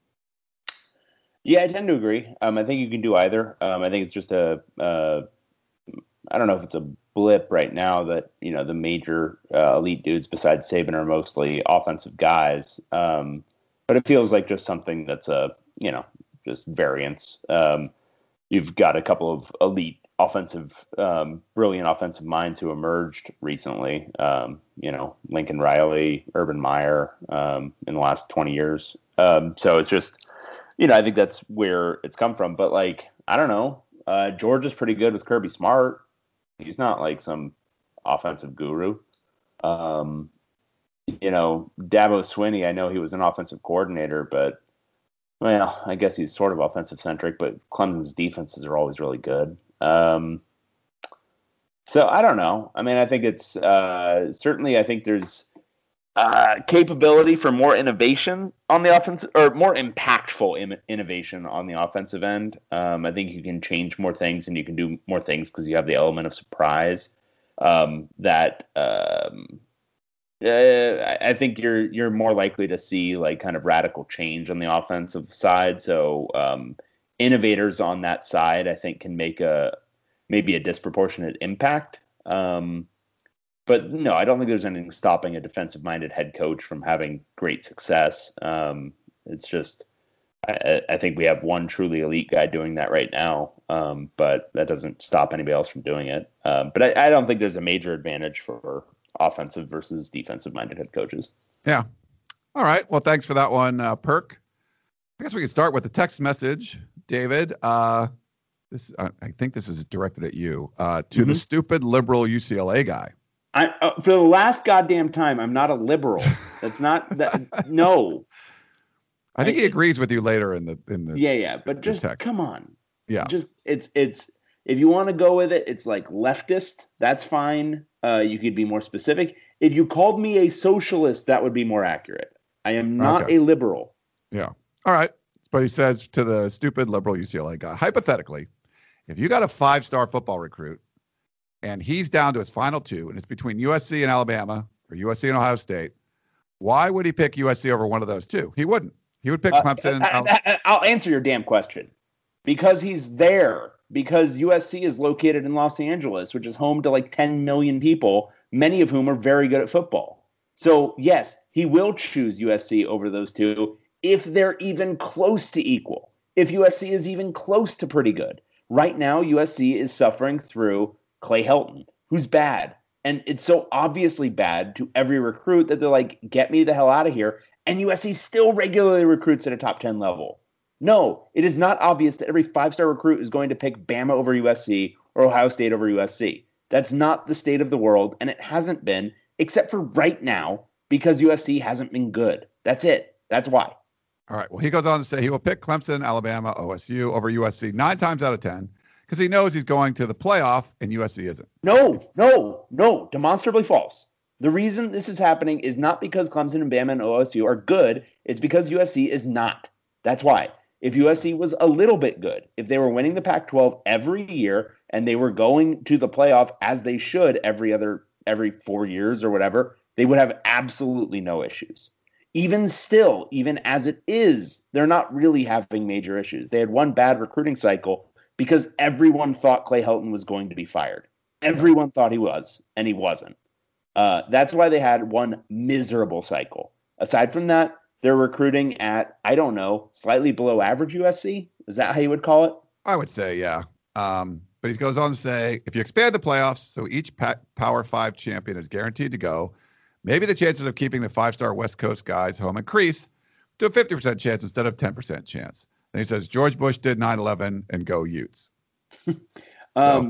Yeah, I tend to agree. I think you can do either. I think it's just I don't know if it's a blip right now that, the major elite dudes besides Saban are mostly offensive guys. But it feels like just something that's just variance. You've got a couple of elite brilliant offensive minds who emerged recently. Lincoln Riley, Urban Meyer, in the last 20 years. So it's just, I think that's where it's come from. But I don't know. Georgia's pretty good with Kirby Smart. He's not like some offensive guru. Dabo Swinney, I know he was an offensive coordinator, but I guess he's sort of offensive centric, but Clemson's defenses are always really good. So I don't know. I think it's certainly, I think there's capability for more innovation on the offensive, or more impactful innovation on the offensive end. I think you can change more things and you can do more things because you have the element of surprise. I think you're more likely to see kind of radical change on the offensive side. So innovators on that side, I think, can make maybe a disproportionate impact. But no, I don't think there's anything stopping a defensive-minded head coach from having great success. It's just, I think we have one truly elite guy doing that right now, but that doesn't stop anybody else from doing it. But I don't think there's a major advantage for offensive versus defensive-minded head coaches. Yeah. All right. Well, thanks for that one, Perk. I guess we can start with the text message, David. I think this is directed at you, to the stupid liberal UCLA guy. For the last goddamn time, I'm not a liberal. That's not that. No. I think he agrees with you later in the. Yeah. But just come on. Yeah. Just it's if you want to go with it, it's like leftist. That's fine. You could be more specific. If you called me a socialist, that would be more accurate. I am not a liberal. Yeah. All right. But he says to the stupid liberal UCLA guy, hypothetically, if you got a 5-star football recruit and he's down to his final 2, and it's between USC and Alabama or USC and Ohio State, why would he pick USC over one of those 2? He wouldn't. He would pick Clemson. I'll answer your damn question. Because he's there. Because USC is located in Los Angeles, which is home to 10 million people, many of whom are very good at football. So, yes, he will choose USC over those 2 if they're even close to equal. If USC is even close to pretty good. Right now, USC is suffering through Clay Helton, who's bad. And it's so obviously bad to every recruit that they're like, get me the hell out of here. And USC still regularly recruits at a top 10 level. No, it is not obvious that every 5-star recruit is going to pick Bama over USC or Ohio State over USC. That's not the state of the world, and it hasn't been, except for right now, because USC hasn't been good. That's it. That's why. All right. Well, he goes on to say he will pick Clemson, Alabama, OSU over USC 9 times out of 10 because he knows he's going to the playoff and USC isn't. No. Demonstrably false. The reason this is happening is not because Clemson and Bama and OSU are good. It's because USC is not. That's why. If USC was a little bit good, if they were winning the Pac-12 every year and they were going to the playoff as they should every 4 years or whatever, they would have absolutely no issues. Even still, even as it is, they're not really having major issues. They had one bad recruiting cycle because everyone thought Clay Helton was going to be fired. Everyone thought he was, and he wasn't. That's why they had one miserable cycle. Aside from that, they're recruiting at, I don't know, slightly below average USC. Is that how you would call it? I would say, yeah. But But he goes on to say, if you expand the playoffs so each Power 5 champion is guaranteed to go, maybe the chances of keeping the 5-star West Coast guys home increase to a 50% chance instead of 10% chance. Then he says, George Bush did 9/11 and go Utes. No,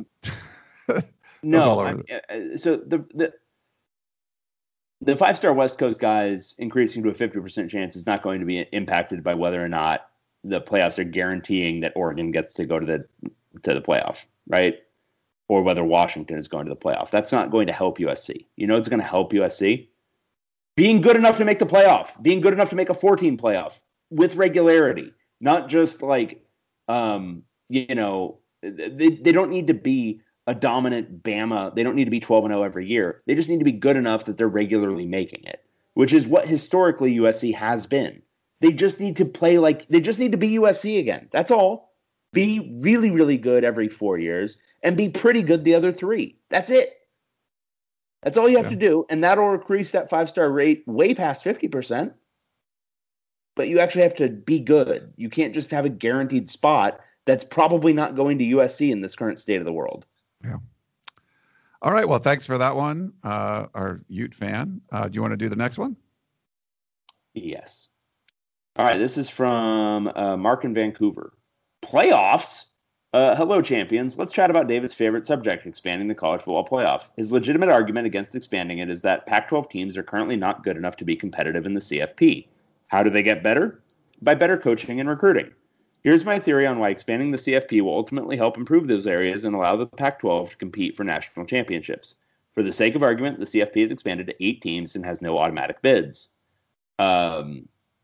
so the 5-star West Coast guys increasing to a 50% chance is not going to be impacted by whether or not the playoffs are guaranteeing that Oregon gets to go to the playoff, right? Or whether Washington is going to the playoff. That's not going to help USC. You know, it's going to help USC being good enough to make the playoff, being good enough to make a 14 playoff with regularity, not just like, they don't need to be a dominant Bama. They don't need to be 12-0 every year. They just need to be good enough that they're regularly making it, which is what historically USC has been. They just need to play they just need to be USC again. That's all. Be really, really good every 4 years and be pretty good the other 3. That's it. That's all you have to do. And that'll increase that 5-star rate way past 50%. But you actually have to be good. You can't just have a guaranteed spot that's probably not going to USC in this current state of the world. Yeah. All right. Well, thanks for that one, our Ute fan. Do you want to do the next one? Yes. All right. This is from Mark in Vancouver. Playoffs? Hello, champions. Let's chat about David's favorite subject, expanding the college football playoff. His legitimate argument against expanding it is that Pac-12 teams are currently not good enough to be competitive in the CFP. How do they get better? By better coaching and recruiting. Here's my theory on why expanding the CFP will ultimately help improve those areas and allow the Pac-12 to compete for national championships. For the sake of argument, the CFP is expanded to 8 teams and has no automatic bids. Okay.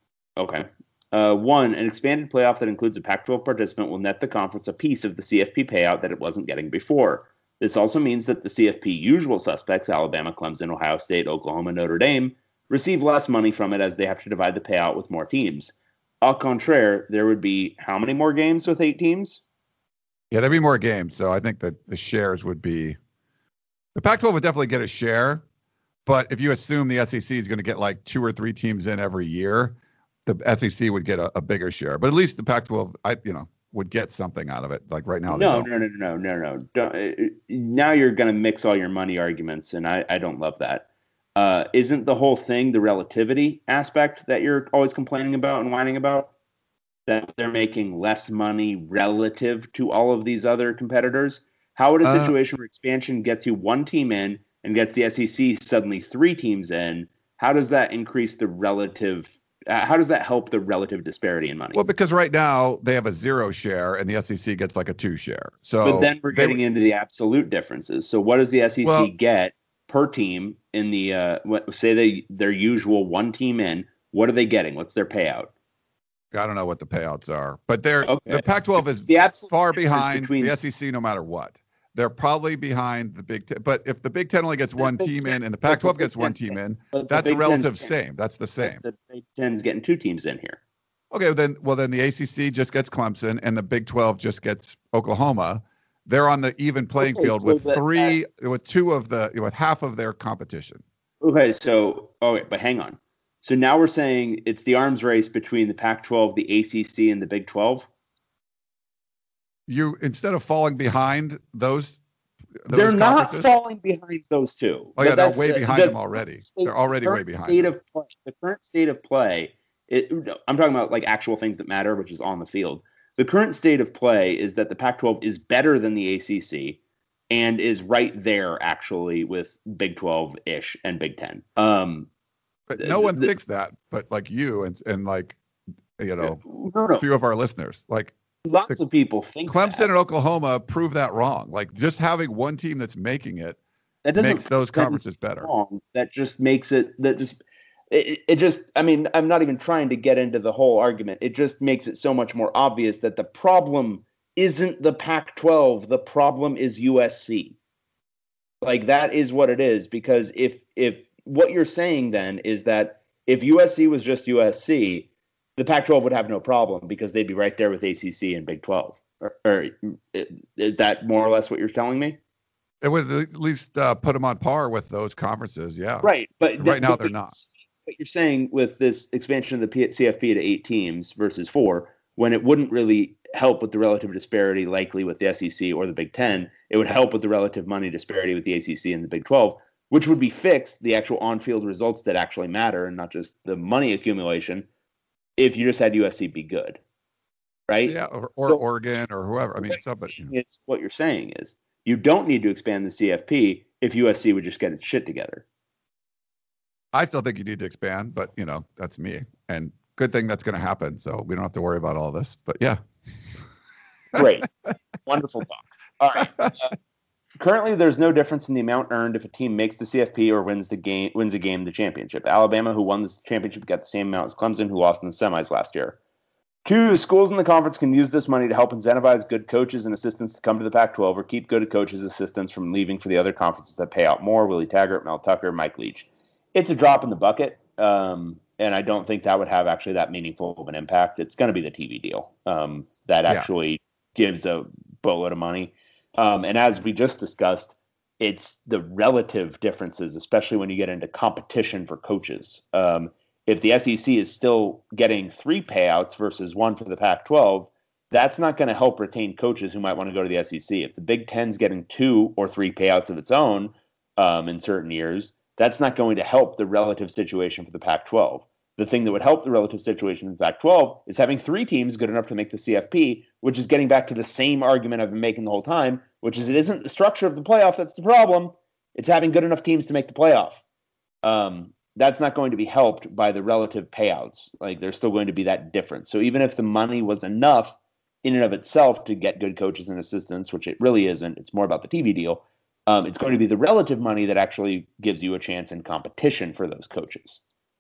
1, an expanded playoff that includes a Pac-12 participant will net the conference a piece of the CFP payout that it wasn't getting before. This also means that the CFP usual suspects, Alabama, Clemson, Ohio State, Oklahoma, Notre Dame, receive less money from it as they have to divide the payout with more teams. Au contraire, there would be how many more games with 8 teams? Yeah, there'd be more games. So I think that the shares would be – the Pac-12 would definitely get a share. But if you assume the SEC is going to get like 2 or 3 teams in every year, the SEC would get a bigger share. But at least the Pac-12, would get something out of it. Like right now. No. Don't, now you're going to mix all your money arguments, and I don't love that. Isn't the whole thing the relativity aspect that you're always complaining about and whining about? That they're making less money relative to all of these other competitors? How would a situation where expansion gets you 1 team in and gets the SEC suddenly 3 teams in, how does that increase the relative how does that help the relative disparity in money? Well, because right now they have a 0 share and the SEC gets like a 2 share. So but then we're getting into the absolute differences. So what does the SEC get per team in the say their usual 1 team in? What are they getting? What's their payout? I don't know what the payouts are, but the Pac-12 is far behind the SEC no matter what. They're probably behind the Big Ten. But if the Big Ten only gets 1 team in and the Pac-12 gets 1 team in, that's a relative same. That's the same. The Big Ten's getting 2 teams in here. Okay, then the ACC just gets Clemson and the Big 12 just gets Oklahoma. They're on the even playing field with with half of their competition. Okay, but hang on. So now we're saying it's the arms race between the Pac-12, the ACC, and the Big 12? You, instead of falling behind those they're not falling behind those 2. Oh, yeah, they're way behind them already. They're already way behind them. The current state of play, I'm talking about like actual things that matter, which is on the field. The current state of play is that the Pac-12 is better than the ACC and is right there actually with Big 12-ish and Big 10. But no one thinks that, but like you and like, a few of our listeners, like lots of people think Clemson and Oklahoma prove that wrong. Like just having 1 team that's making it makes those conferences better. That just makes it, I'm not even trying to get into the whole argument. It just makes it so much more obvious that the problem isn't the Pac-12. The problem is USC. Like that is what it is, because if what you're saying then is that if USC was just USC, the Pac-12 would have no problem because they'd be right there with ACC and Big 12. Or is that more or less what you're telling me? It would at least put them on par with those conferences, yeah. Right, but right now they're not. What you're saying with this expansion of the CFP to 8 teams versus 4, when it wouldn't really help with the relative disparity likely with the SEC or the Big Ten. It would help with the relative money disparity with the ACC and the Big 12, which would be fixed, the actual on-field results that actually matter and not just the money accumulation, if you just had USC be good, right? Yeah, or so, Oregon or whoever. I mean, somebody. It's what you're saying is you don't need to expand the CFP if USC would just get its shit together. I still think you need to expand, but, that's me. And good thing that's going to happen, so we don't have to worry about all this. But, yeah. Great. Wonderful talk. All right. Currently, there's no difference in the amount earned if a team makes the CFP or wins a game, the championship. Alabama, who won the championship, got the same amount as Clemson, who lost in the semis last year. 2, schools in the conference can use this money to help incentivize good coaches and assistants to come to the Pac-12 or keep good coaches assistants from leaving for the other conferences that pay out more. Willie Taggart, Mel Tucker, Mike Leach. It's a drop in the bucket, and I don't think that would have actually that meaningful of an impact. It's going to be the TV deal that actually gives a boatload of money. And as we just discussed, it's the relative differences, especially when you get into competition for coaches. If the SEC is still getting 3 payouts versus 1 for the Pac-12, that's not going to help retain coaches who might want to go to the SEC. If the Big Ten's getting 2 or 3 payouts of its own in certain years, that's not going to help the relative situation for the Pac-12. The thing that would help the relative situation in the Pac-12 is having 3 teams good enough to make the CFP, which is getting back to the same argument I've been making the whole time, which is it isn't the structure of the playoff that's the problem. It's having good enough teams to make the playoff. That's not going to be helped by the relative payouts. Like, there's still going to be that difference. So even if the money was enough in and of itself to get good coaches and assistants, which it really isn't, it's more about the TV deal, it's going to be the relative money that actually gives you a chance in competition for those coaches.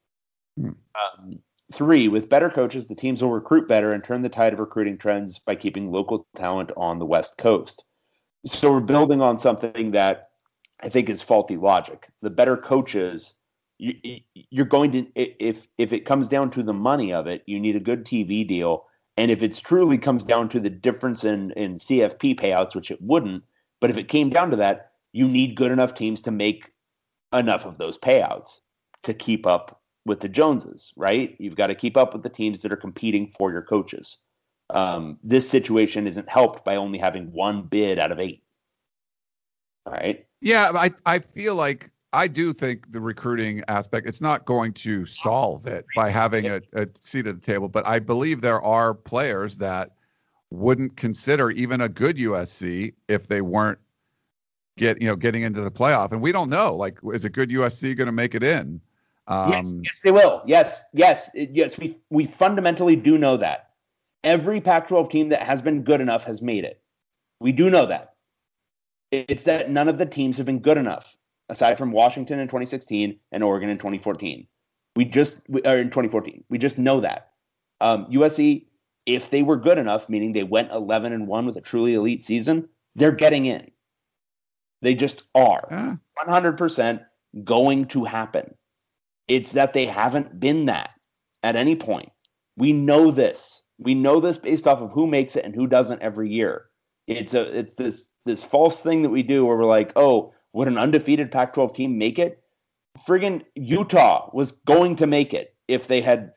3, with better coaches, the teams will recruit better and turn the tide of recruiting trends by keeping local talent on the West Coast. So we're building on something that I think is faulty logic. The better coaches, you're going to, if it comes down to the money of it, you need a good TV deal. And if it's truly comes down to the difference in CFP payouts, which it wouldn't, but if it came down to that, you need good enough teams to make enough of those payouts to keep up with the Joneses, right? You've got to keep up with the teams that are competing for your coaches. This situation isn't helped by only having 1 bid out of 8. All right. Yeah, I feel like I do think the recruiting aspect, it's not going to solve it by having a seat at the table, but I believe there are players that wouldn't consider even a good USC if they weren't getting into the playoff. And we don't know, like, is a good USC going to make it in? Yes, they will. Yes. We fundamentally do know that. Every Pac-12 team that has been good enough has made it. We do know that. It's that none of the teams have been good enough, aside from Washington in 2016 and Oregon in 2014. In 2014. We just know that. USC, if they were good enough, meaning they went 11-1 with a truly elite season, they're getting in. They just are. 100% going to happen. It's that they haven't been that at any point. We know this. We know this based off of who makes it and who doesn't every year. It's this false thing that we do where we're like, oh, would an undefeated Pac-12 team make it? Friggin' Utah was going to make it if they had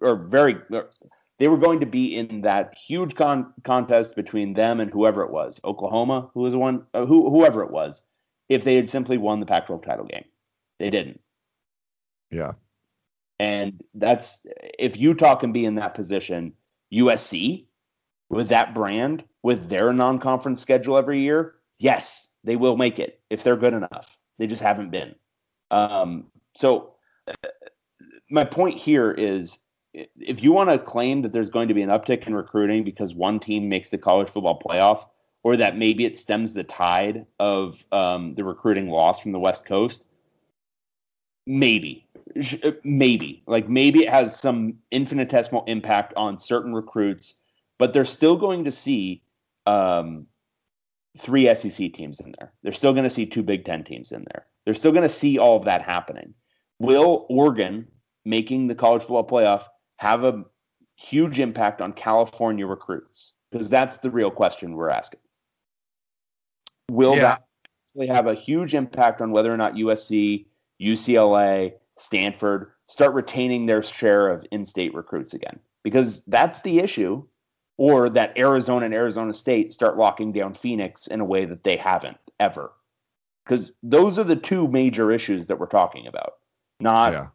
they were going to be in that huge contest between them and whoever it was, Oklahoma, whoever it was, if they had simply won the Pac-12 title game. They didn't. Yeah. And that's, if Utah can be in that position, USC, with that brand, with their non-conference schedule every year, yes, they will make it if they're good enough. They just haven't been. So my point here is, if you want to claim that there's going to be an uptick in recruiting because one team makes the college football playoff, or that maybe it stems the tide of the recruiting loss from the West Coast, maybe it has some infinitesimal impact on certain recruits, but they're still going to see 3 SEC teams in there. They're still going to see 2 Big Ten teams in there. They're still going to see all of that happening. Will Oregon making the college football playoff have a huge impact on California recruits? Because that's the real question we're asking. Will that actually have a huge impact on whether or not USC, UCLA, Stanford start retaining their share of in-state recruits again? Because that's the issue. or that Arizona and Arizona State start locking down Phoenix in a way that they haven't ever. Because those are the two major issues that we're talking about, not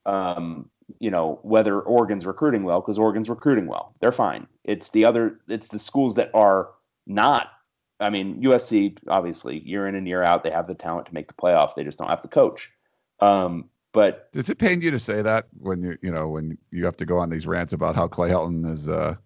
whether Oregon's recruiting well, because Oregon's recruiting well. They're fine. It's the schools that are not. I mean, USC, obviously, year in and year out, they have the talent to make the playoffs. They just don't have the coach. But does it pain you to say that when when you have to go on these rants about how Clay Helton is,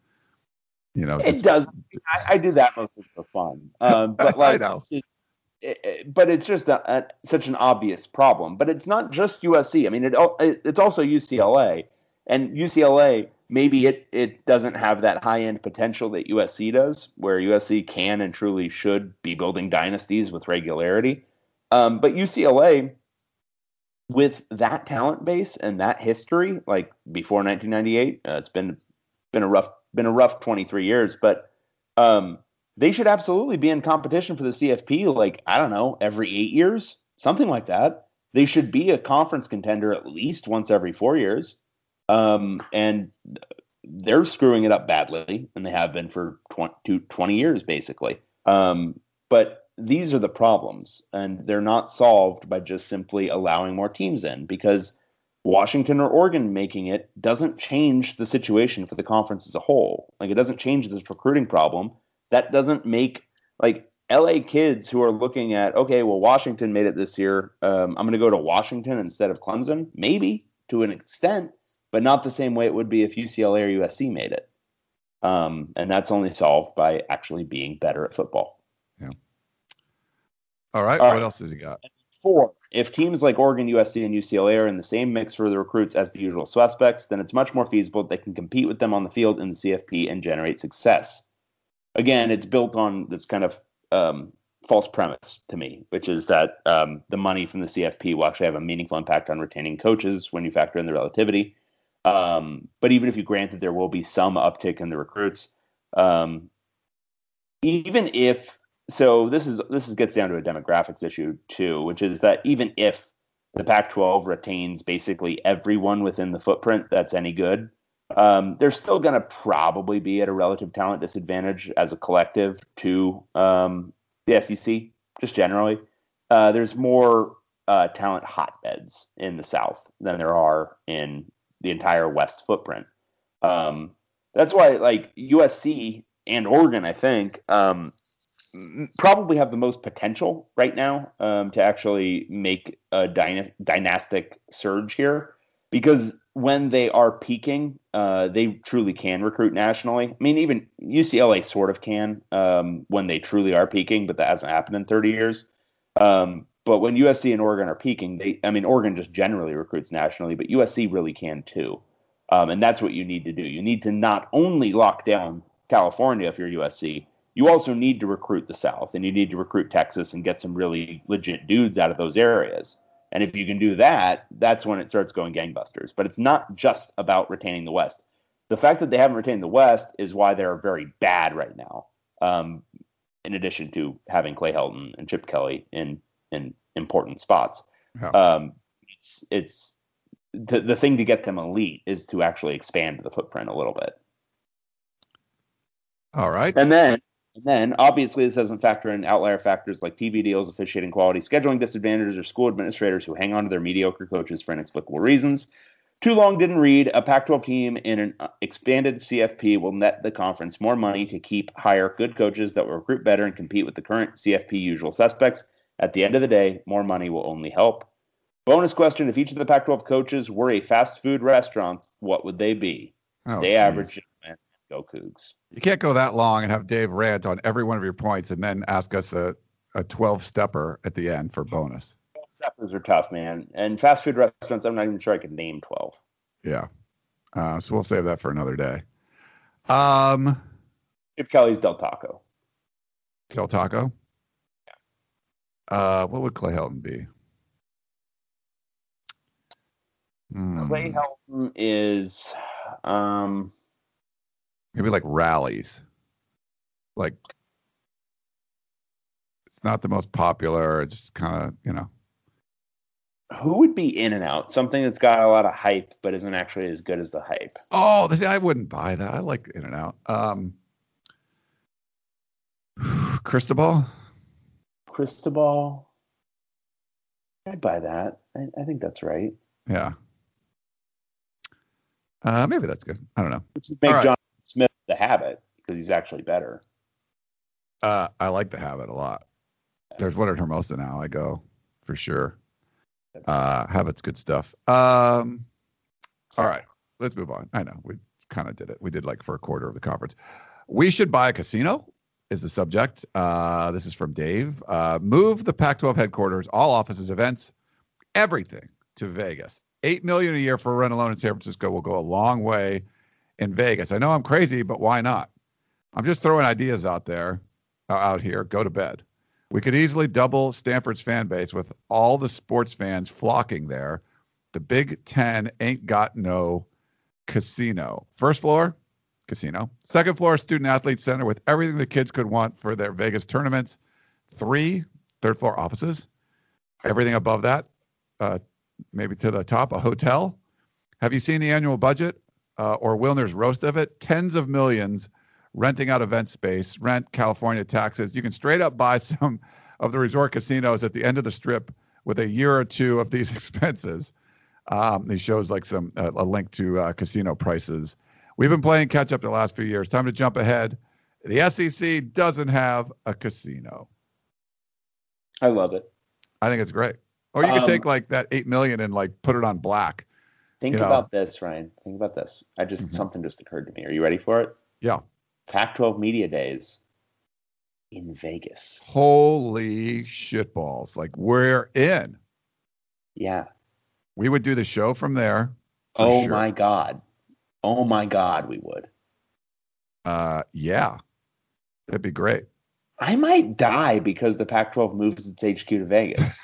it does. I do that mostly for fun. But like, I know. But it's just such an obvious problem. But it's not just USC. I mean, it's also UCLA, and UCLA, maybe it doesn't have that high end potential that USC does, where USC can and truly should be building dynasties with regularity. But UCLA, with that talent base and that history, like before 1998, it's been a rough 23 years, but they should absolutely be in competition for the CFP, like, I don't know, every 8 years, something like that. They should be a conference contender at least once every 4 years. And they're screwing it up badly, and they have been for 20 years, basically. But these are the problems, and they're not solved by just simply allowing more teams in, because Washington or Oregon making it doesn't change the situation for the conference as a whole. Like, it doesn't change this recruiting problem. That doesn't make, like, LA kids who are looking at, okay, well, Washington made it this year. I'm going to go to Washington instead of Clemson, maybe to an extent, but not the same way it would be if UCLA or USC made it. And that's only solved by actually being better at football. Yeah. All right. What else has he got? 4, if teams like Oregon, USC, and UCLA are in the same mix for the recruits as the usual suspects, then it's much more feasible that they can compete with them on the field in the CFP and generate success. Again, it's built on this kind of false premise to me, which is that the money from the CFP will actually have a meaningful impact on retaining coaches when you factor in the relativity. But even if you grant that there will be some uptick in the recruits, even if so, this gets down to a demographics issue too, which is that even if the Pac-12 retains basically everyone within the footprint that's any good, they're still going to probably be at a relative talent disadvantage as a collective to the SEC, just generally. There's more talent hotbeds in the South than there are in the entire West footprint. That's why, like, USC and Oregon, I think, probably have the most potential right now to actually make a dynastic surge here, because when they are peaking, they truly can recruit nationally. I mean, even UCLA sort of can when they truly are peaking, but that hasn't happened in 30 years. But when USC and Oregon are peaking, Oregon just generally recruits nationally, but USC really can too. And that's what you need to do. You need to not only lock down California if you're USC, you also need to recruit the South, and you need to recruit Texas and get some really legit dudes out of those areas. And if you can do that, that's when it starts going gangbusters. But it's not just about retaining the West. The fact that they haven't retained the West is why they're very bad right now, in addition to having Clay Helton and Chip Kelly in important spots. Yeah. It's the thing to get them elite is to actually expand the footprint a little bit. All right. And then, obviously, this doesn't factor in outlier factors like TV deals, officiating quality, scheduling disadvantages, or school administrators who hang on to their mediocre coaches for inexplicable reasons. Too long didn't read. A Pac-12 team in an expanded CFP will net the conference more money to hire good coaches that will recruit better and compete with the current CFP usual suspects. At the end of the day, more money will only help. Bonus question: if each of the Pac-12 coaches were a fast food restaurant, what would they be? Stay average, and go Cougs. You can't go that long and have Dave rant on every one of your points and then ask us a 12-stepper at the end for bonus. 12-steppers are tough, man. And fast food restaurants, I'm not even sure I could name 12. Yeah. So we'll save that for another day. Chip Kelly's Del Taco. Del Taco? Yeah. What would Clay Helton be? Clay Helton is... maybe like rallies. Like, it's not the most popular. It's just kind of, Who would be In-N-Out? Something that's got a lot of hype, but isn't actually as good as the hype. Oh, I wouldn't buy that. I like In-N-Out. Cristobal? Cristobal? I'd buy that. I think that's right. Yeah. Maybe that's good. I don't know. Let's make All right. John Smith the Habit because he's actually better. I like the Habit a lot. There's one at Hermosa now. I go for sure. Habit's good stuff. All right, let's move on. I know we kind of did it. We did like for a quarter of the conference. We should buy a casino is the subject. This is from Dave. Move the Pac-12 headquarters, all offices, events, everything to Vegas. $8 million a year for a rent alone in San Francisco will go a long way in Vegas. I know I'm crazy, but why not? I'm just throwing ideas out there, out here. Go to bed. We could easily double Stanford's fan base with all the sports fans flocking there. The Big Ten ain't got no casino. First floor, casino. Second floor, student athlete center with everything the kids could want for their Vegas tournaments. 3 third floor offices. Everything above that, maybe to the top, a hotel. Have you seen the annual budget or Wilner's roast of it? Tens of millions renting out event space, rent, California taxes. You can straight up buy some of the resort casinos at the end of the strip with a year or two of these expenses. He shows like a link to casino prices. We've been playing catch up the last few years. Time to jump ahead. The SEC doesn't have a casino. I love it. I think it's great. Or you could take like that $8 million and like put it on black. Think about this, Ryan. Think about this. Something just occurred to me. Are you ready for it? Yeah. Pac-12 Media Days in Vegas. Holy shitballs. Like, we're in. Yeah. We would do the show from there. Oh, sure. my God. Oh, my God, we would. Yeah. That'd be great. I might die because the Pac-12 moves its HQ to Vegas.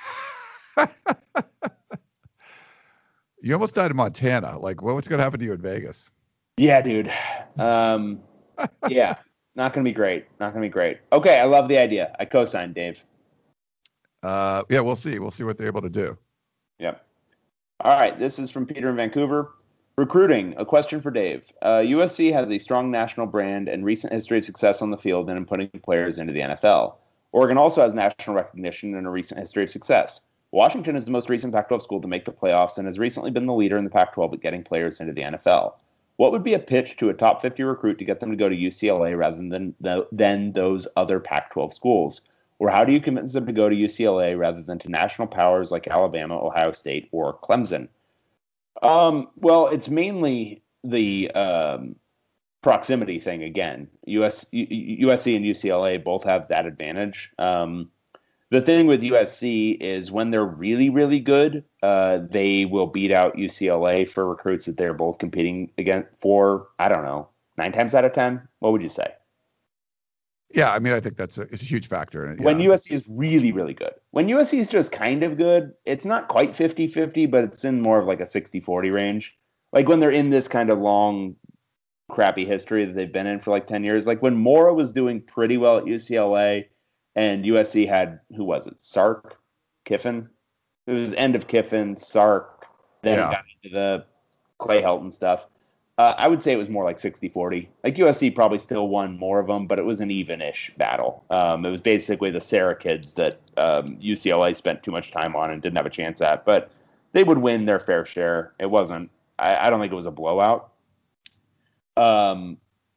You almost died in Montana. Like, what's going to happen to you in Vegas? Yeah, dude. Yeah, not going to be great. Not going to be great. Okay, I love the idea. I co-signed, Dave. Yeah, we'll see. We'll see what they're able to do. Yep. All right, this is from Peter in Vancouver. Recruiting, a question for Dave. USC has a strong national brand and recent history of success on the field and in putting players into the NFL. Oregon also has national recognition and a recent history of success. Washington is the most recent Pac-12 school to make the playoffs and has recently been the leader in the Pac-12 at getting players into the NFL. What would be a pitch to a top 50 recruit to get them to go to UCLA rather than those other Pac-12 schools? Or how do you convince them to go to UCLA rather than to national powers like Alabama, Ohio State, or Clemson? Well, it's mainly the proximity thing again. USC and UCLA both have that advantage. The thing with USC is when they're really, really good, they will beat out UCLA for recruits that they're both competing against for, I don't know, 9 times out of 10. What would you say? Yeah, I mean, I think it's a huge factor. Yeah. When USC is really, really good. When USC is just kind of good, it's not quite 50-50, but it's in more of like a 60-40 range. Like when they're in this kind of long, crappy history that they've been in for like 10 years. Like when Mora was doing pretty well at UCLA and USC had, who was it? Sark? Kiffin? It was end of Kiffin, Sark, then it got into the Clay Helton stuff. I would say it was more like 60-40. Like USC probably still won more of them, but it was an even-ish battle. It was basically the Sarah kids that UCLA spent too much time on and didn't have a chance at. But they would win their fair share. It wasn't. I don't think it was a blowout. And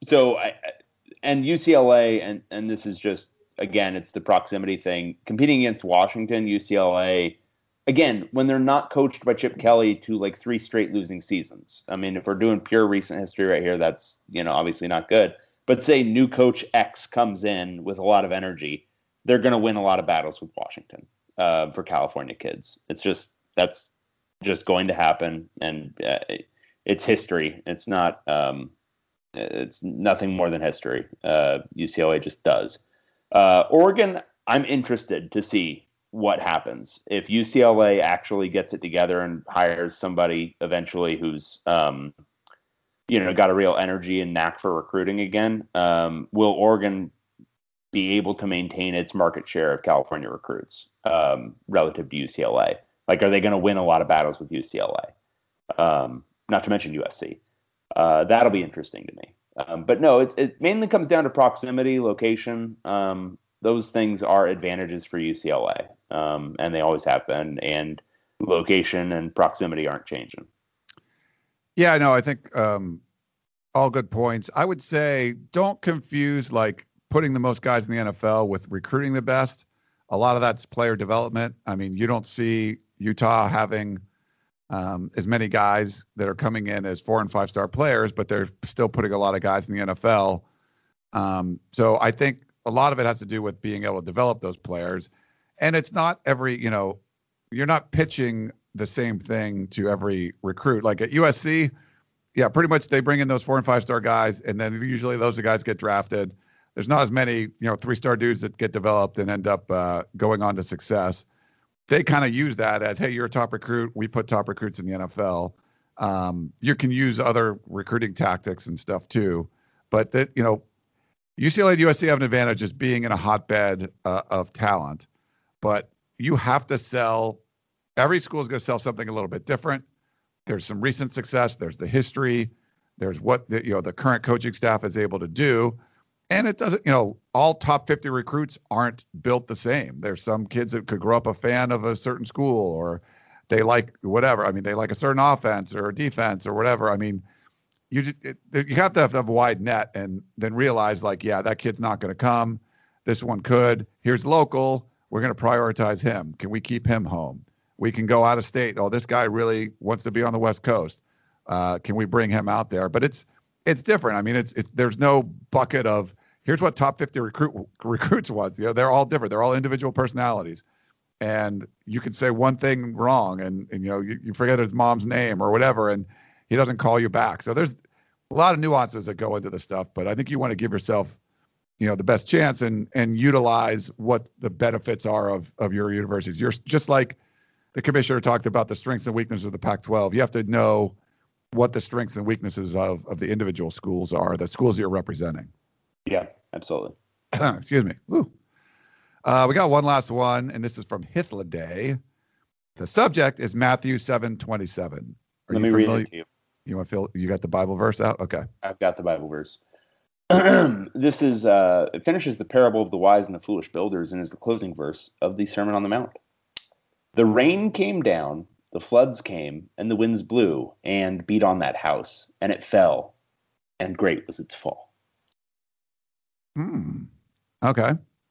UCLA, and this is just, again, it's the proximity thing. Competing against Washington, UCLA, again, when they're not coached by Chip Kelly to like 3 straight losing seasons. I mean, if we're doing pure recent history right here, that's, obviously not good. But say new coach X comes in with a lot of energy, they're going to win a lot of battles with Washington for California kids. That's just going to happen. And it's history. It's not, it's nothing more than history. UCLA just does. Oregon, I'm interested to see what happens if UCLA actually gets it together and hires somebody eventually who's, got a real energy and knack for recruiting again. Will Oregon be able to maintain its market share of California recruits relative to UCLA? Like, are they going to win a lot of battles with UCLA? Not to mention USC. That'll be interesting to me. But no, it mainly comes down to proximity, location. Those things are advantages for UCLA, and they always have been. And location and proximity aren't changing. Yeah, no, I think all good points. I would say don't confuse like putting the most guys in the NFL with recruiting the best. A lot of that's player development. I mean, you don't see Utah having as many guys that are coming in as 4- and 5-star players, but they're still putting a lot of guys in the NFL. So I think a lot of it has to do with being able to develop those players. And it's not every, you're not pitching the same thing to every recruit. Like at USC, yeah, pretty much they bring in those 4- and 5-star guys, and then usually those guys get drafted. There's not as many, 3-star dudes that get developed and end up going on to success. They kind of use that as, hey, you're a top recruit. We put top recruits in the NFL. You can use other recruiting tactics and stuff too. But that, UCLA and USC have an advantage as being in a hotbed of talent. But you have to sell. Every school is going to sell something a little bit different. There's some recent success. There's the history. There's what the current coaching staff is able to do. And it doesn't, all top 50 recruits aren't built the same. There's some kids that could grow up a fan of a certain school, or they like whatever. I mean, they like a certain offense or defense or whatever. I mean, you have to have a wide net and then realize like, yeah, that kid's not going to come. This one could. Here's local. We're going to prioritize him. Can we keep him home? We can go out of state. Oh, this guy really wants to be on the West Coast. Can we bring him out there? But it's different. I mean, there's no bucket of here's what top 50 recruits want. They're all different. They're all individual personalities, and you can say one thing wrong, and you forget his mom's name or whatever, and he doesn't call you back. So there's a lot of nuances that go into the stuff. But I think you want to give yourself, the best chance and utilize what the benefits are of your universities. You're just like the commissioner talked about the strengths and weaknesses of the Pac-12. You have to know what the strengths and weaknesses of the individual schools are, the schools you're representing. Yeah, absolutely. Excuse me. Woo. We got one last one, and this is from Hythloday. The subject is Matthew 7:27. Let me read it to you. You got the Bible verse out? Okay. I've got the Bible verse. This is it finishes the parable of the wise and the foolish builders and is the closing verse of the Sermon on the Mount. The rain came down, the floods came, and the winds blew and beat on that house, and it fell, and great was its fall. Okay.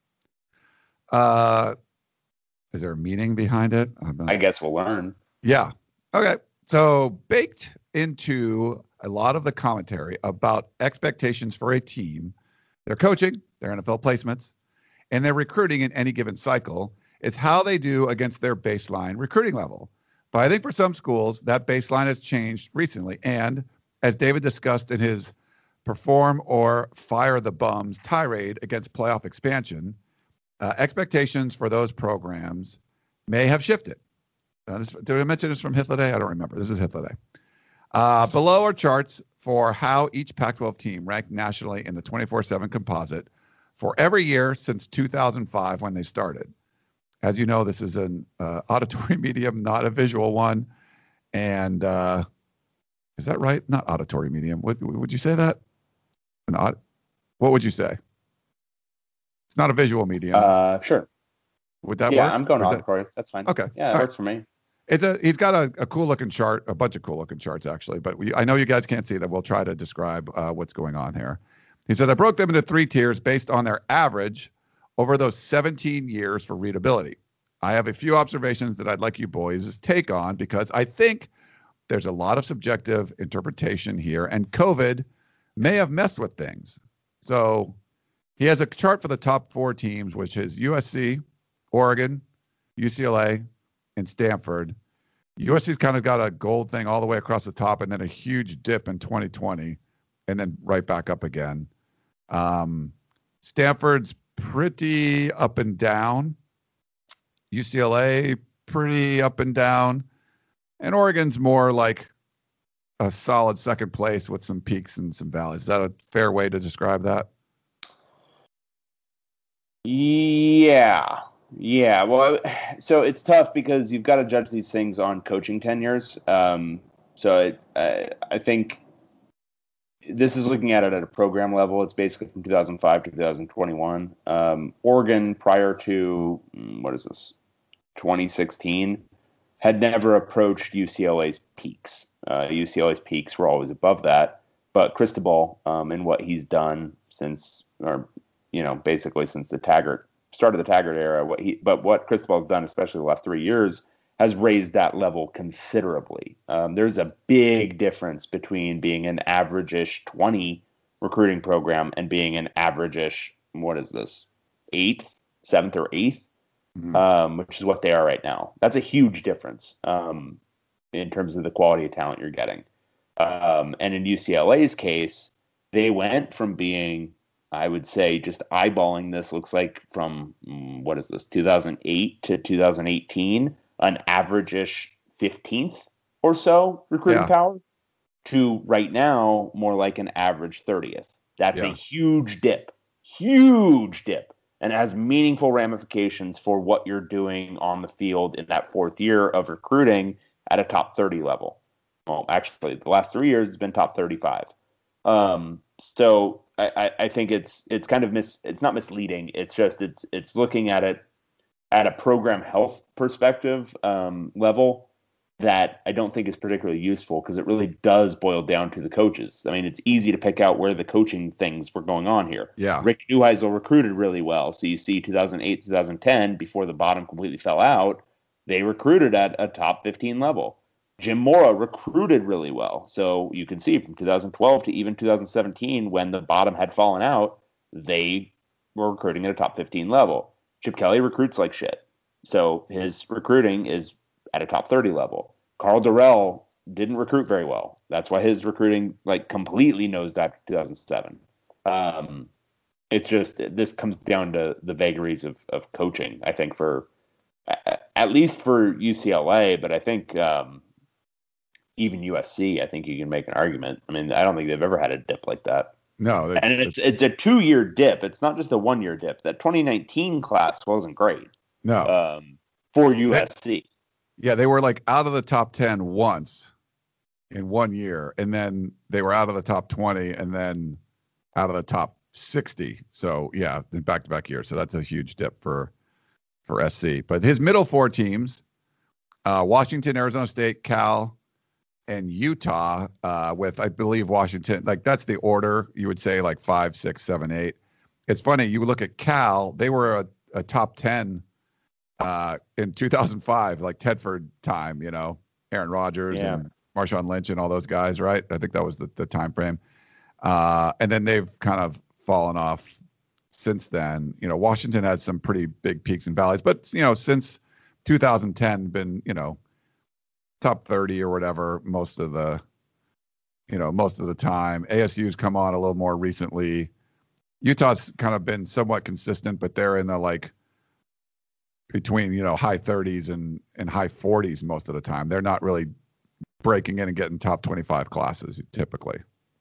Is there a meaning behind it? I guess we'll learn. Yeah. Okay. So baked into a lot of the commentary about expectations for a team, their coaching, their NFL placements, and their recruiting in any given cycle is how they do against their baseline recruiting level. But I think for some schools, that baseline has changed recently. And as David discussed in his perform or fire the bums tirade against playoff expansion, expectations for those programs may have shifted. Did I mention this from Hythloday? I don't remember. This is Hythloday. Below are charts for how each Pac-12 team ranked nationally in the 24/7 composite for every year since 2005 when they started. As you know, this is an auditory medium, not a visual one. And is that right? Not auditory medium. Would you say that? What would you say? It's not a visual medium. Sure. Would that work? Yeah, I'm going auditory. That's fine. Okay. Yeah, it works for me. He's got a cool looking chart, a bunch of cool looking charts actually, but I know you guys can't see that. We'll try to describe what's going on here. He said, I broke them into 3 tiers based on their average over those 17 years for readability. I have a few observations that I'd like you boys to take on because I think there's a lot of subjective interpretation here, and COVID may have messed with things. So he has a chart for the top 4 teams, which is USC, Oregon, UCLA, and Stanford. USC's kind of got a gold thing all the way across the top and then a huge dip in 2020 and then right back up again. Stanford's pretty up and down. UCLA, pretty up and down. And Oregon's more like a solid second place with some peaks and some valleys. Is that a fair way to describe that? Yeah. Yeah, well, so it's tough because you've got to judge these things on coaching tenures. I think this is looking at it at a program level. It's basically from 2005 to 2021. Oregon, prior to, 2016, had never approached UCLA's peaks. UCLA's peaks were always above that. But Cristobal, and what he's done since, basically since the start of the Taggart era, what Cristobal's done, especially the last 3 years, has raised that level considerably. There's a big difference between being an average-ish 20 recruiting program and being an average-ish, 7th or 8th, which is what they are right now. That's a huge difference in terms of the quality of talent you're getting. And in UCLA's case, they went from being, I would say, just eyeballing this, looks like from, 2008 to 2018, an average-ish 15th or so recruiting power, to right now more like an average 30th. That's a huge dip, and it has meaningful ramifications for what you're doing on the field in that 4th year of recruiting at a top 30 level. Well, actually, the last 3 years it's been top 35. So I think it's kind of it's not misleading. It's just it's looking at it at a program health perspective level that I don't think is particularly useful, because it really does boil down to the coaches. I mean, it's easy to pick out where the coaching things were going on here. Yeah. Rick Neuheisel recruited really well. So you see 2008, 2010, before the bottom completely fell out, they recruited at a top 15 level. Jim Mora recruited really well. So you can see from 2012 to even 2017, when the bottom had fallen out, they were recruiting at a top 15 level. Chip Kelly recruits like shit. So his recruiting is at a top 30 level. Carl Durrell didn't recruit very well. That's why his recruiting completely nosed after 2007. It's just, this comes down to the vagaries of coaching, I think, for at least for UCLA, but I think even USC, I think you can make an argument. I mean, I don't think they've ever had a dip like that. No, and it's a 2-year dip. It's not just a 1-year dip. That 2019 class wasn't great. No, for USC. They were out of the top 10 once in 1 year, and then they were out of the top 20, and then out of the top 60. So in back-to-back years. So that's a huge dip for SC. But his middle 4 teams, Washington, Arizona State, Cal, and Utah, with, I believe, Washington, that's the order, you would say, 5, 6, 7, 8. It's funny, you look at Cal, they were a top 10 in 2005, Tedford time, Aaron Rodgers and Marshawn Lynch and all those guys, right? I think that was the time frame. And then they've kind of fallen off since then. Washington had some pretty big peaks and valleys, but, since 2010, been, top 30 or whatever most of the time. ASU's come on a little more recently. Utah's kind of been somewhat consistent, but they're in the between high 30s and high 40s most of the time. They're not really breaking in and getting top 25 classes typically.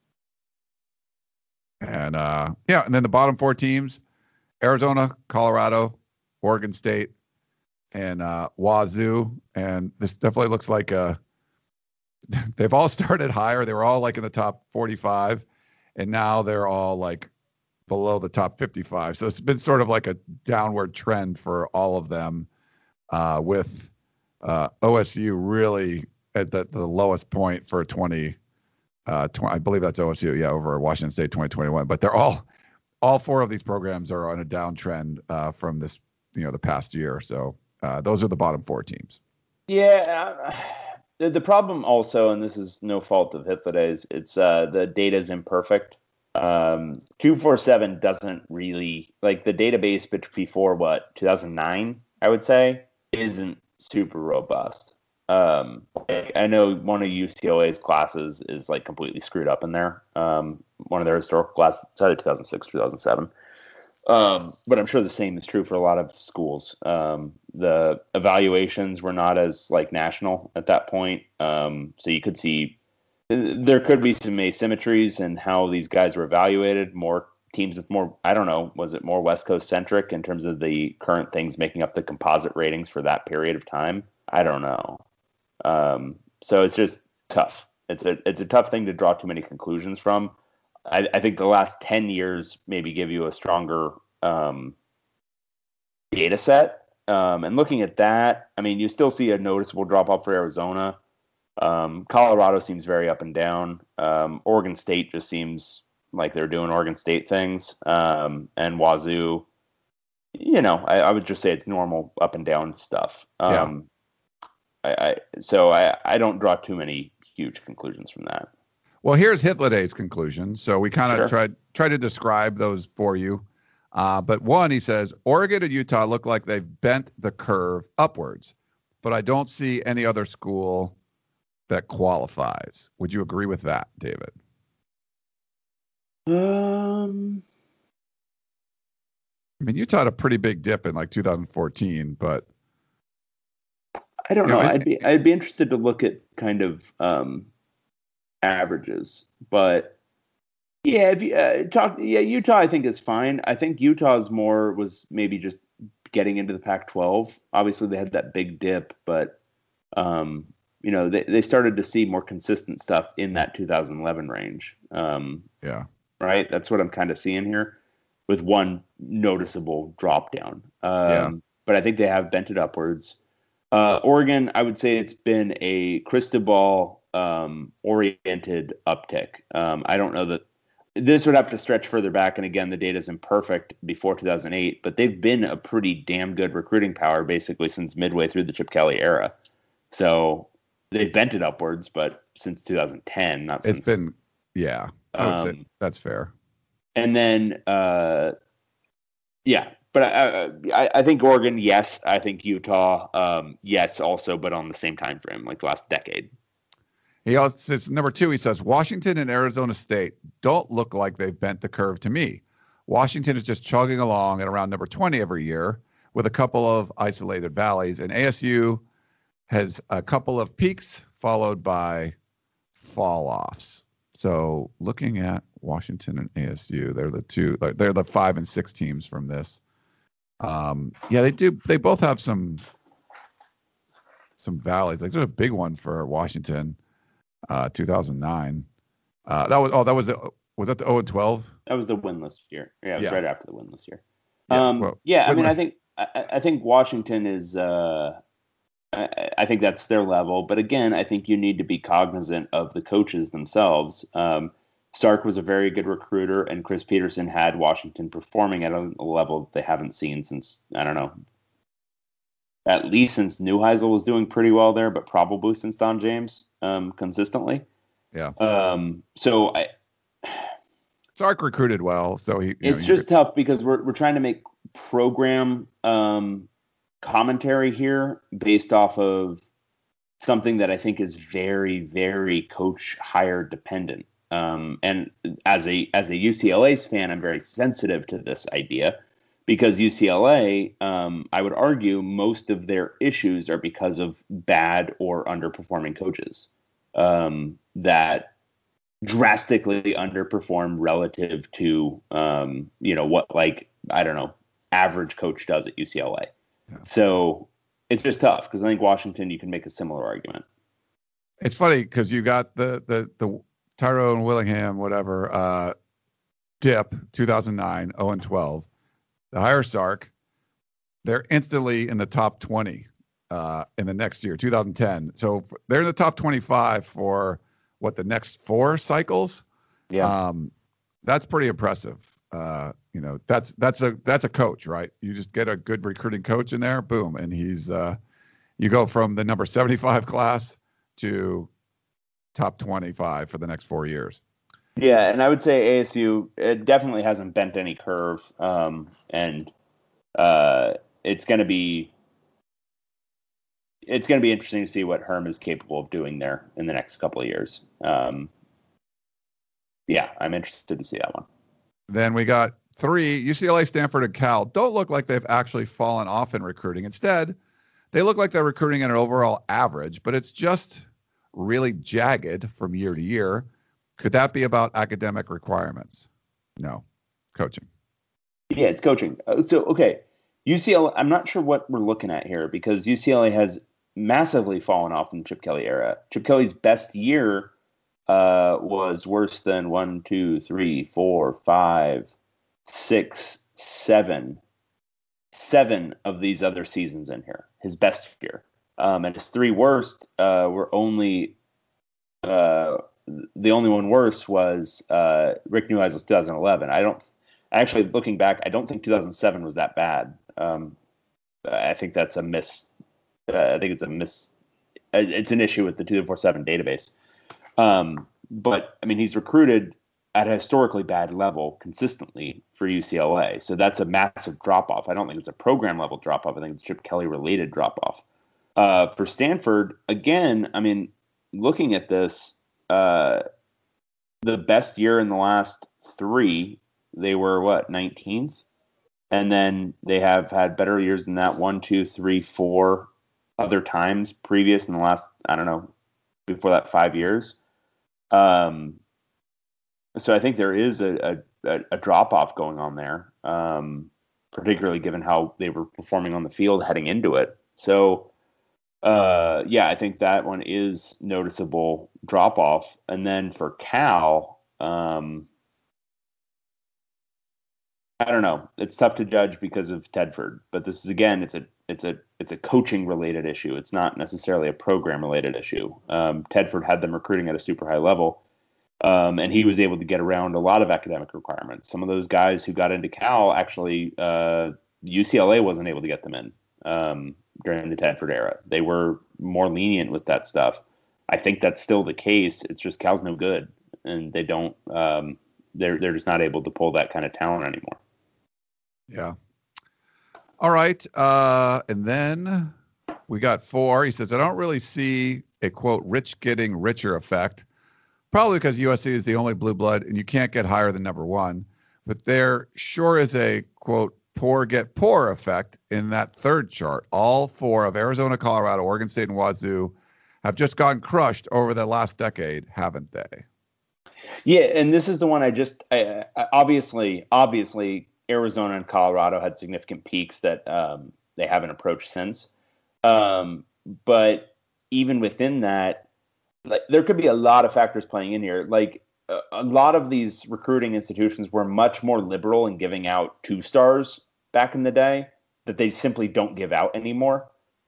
And and then the bottom 4 teams: Arizona, Colorado, Oregon State, and Wazoo. And this definitely looks like they've all started higher. They were all in the top 45, and now they're all below the top 55. So it's been sort of a downward trend for all of them, with OSU really at the lowest point for 20, I believe that's OSU, over Washington State 2021. But they're all 4 of these programs are on a downtrend from this, the past year. So those are the bottom 4 teams. Yeah. The problem also, and this is no fault of Hythlodays, it's the data is imperfect. 247 doesn't really, the database before 2009, I would say, isn't super robust. I know one of UCLA's classes is completely screwed up in there. One of their historical classes, it's either 2006 or 2007. But I'm sure the same is true for a lot of schools. The evaluations were not as national at that point. So you could see there could be some asymmetries in how these guys were evaluated, more teams with more, I don't know, was it more West Coast centric in terms of the current things making up the composite ratings for that period of time? I don't know. So it's just tough. It's a tough thing to draw too many conclusions from. I think the last 10 years maybe give you a stronger data set. And looking at that, I mean, you still see a noticeable drop off for Arizona. Colorado seems very up and down. Oregon State just seems like they're doing Oregon State things. And Wazoo, I would just say it's normal up and down stuff. So I don't draw too many huge conclusions from that. Well, here's Hitladay's conclusion. So we kind of try to describe those for you. But one, he says, Oregon and Utah look like they've bent the curve upwards, but I don't see any other school that qualifies. Would you agree with that, David? I mean, Utah had a pretty big dip in like 2014, but I don't know. I'd be interested to look at kind of averages, but yeah, if you Utah, I think is fine. I think Utah's was maybe just getting into the Pac-12. Obviously, they had that big dip, but they started to see more consistent stuff in that 2011 range. Right. That's what I'm kind of seeing here, with one noticeable drop down. But I think they have bent it upwards. Oregon, I would say it's been a crystal oriented uptick. I don't know that this would have to stretch further back. And again, the data is imperfect before 2008, but they've been a pretty damn good recruiting power basically since midway through the Chip Kelly era. So they've bent it upwards, but since 2010, not since. It's been, I would say that's fair. And then, but I think Oregon, yes. I think Utah, yes, also, but on the same time frame, like the last decade. He also says, number 2, he says, Washington and Arizona State don't look like they've bent the curve to me. Washington is just chugging along at around number 20 every year with a couple of isolated valleys, and ASU has a couple of peaks followed by fall-offs. So looking at Washington and ASU, they're the 5 and 6 teams from this. They both have some valleys. Like there's a big one for Washington, 2009. Was that the 0-12? That was the winless year. Yeah, it was right after the winless year. I think Washington is. I think that's their level, but again, I think you need to be cognizant of the coaches themselves. Sark was a very good recruiter, and Chris Peterson had Washington performing at a level they haven't seen since, I don't know, at least since Neuheisel was doing pretty well there, but probably since Don James consistently. Yeah. So Sark recruited well, so it's just tough because we're trying to make program commentary here based off of something that I think is very, very coach hire dependent. And as a UCLA's fan, I'm very sensitive to this idea because UCLA, I would argue most of their issues are because of bad or underperforming coaches that drastically underperform relative to, what, like, I don't know, average coach does at UCLA. Yeah. So it's just tough because I think Washington, you can make a similar argument. It's funny because you got the Tyrone Willingham, whatever, dip 2009, 0-12. The hire Sark, they're instantly in the top 20 in the next year, 2010. So they're in the top 25 for the next 4 cycles. Yeah, that's pretty impressive. That's a coach, right? You just get a good recruiting coach in there, boom, and he's you go from the number 75 class to top 25 for the next 4 years. Yeah, and I would say ASU it definitely hasn't bent any curve, and it's going to be interesting to see what Herm is capable of doing there in the next couple of years. I'm interested to see that one. Then we got 3, UCLA, Stanford, and Cal don't look like they've actually fallen off in recruiting. Instead, they look like they're recruiting at an overall average, but it's just really jagged from year to year. Could that be about academic requirements? No. coaching. Yeah, it's coaching. Okay, UCLA, I'm not sure what we're looking at here because UCLA has massively fallen off in the Chip Kelly era. Chip Kelly's best year was worse than 1, 2, 3, 4, 5, 6, 7 of these other seasons in here. His best year. And his 3 worst were only the only one worse was Rick Neuheisel's 2011. Actually, looking back, I don't think 2007 was that bad. I think that's a miss. I think it's a miss. It's an issue with the 24/7 database. But I mean, he's recruited at a historically bad level consistently for UCLA. So that's a massive drop off. I don't think it's a program level drop off. I think it's Chip Kelly related drop off. For Stanford, again, I mean, looking at this, the best year in the last 3, they were 19th, and then they have had better years than that 1, 2, 3, 4 other times previous in the last, I don't know, before that 5 years. So I think there is a drop off going on there, particularly given how they were performing on the field heading into it. So yeah, I think that one is noticeable drop off. And then for Cal, I don't know. It's tough to judge because of Tedford, but this is, again, it's a coaching related issue. It's not necessarily a program related issue. Tedford had them recruiting at a super high level, and he was able to get around a lot of academic requirements. Some of those guys who got into Cal, actually, UCLA wasn't able to get them in during the Tedford era. They were more lenient with that stuff. I think that's still the case. It's just Cal's no good, and they don't. They're just not able to pull that kind of talent anymore. Yeah. All right. And then we got 4. He says, I don't really see a, quote, rich getting richer effect, probably because USC is the only blue blood and you can't get higher than number 1. But there sure is a, quote, poor get poor effect in that third chart. All 4 of Arizona, Colorado, Oregon State, and Wazoo have just gotten crushed over the last decade, haven't they? Yeah, and this is the one I obviously Arizona and Colorado had significant peaks that they haven't approached since. But even within that, like, there could be a lot of factors playing in here. Like a lot of these recruiting institutions were much more liberal in giving out 2 stars back in the day that they simply don't give out anymore.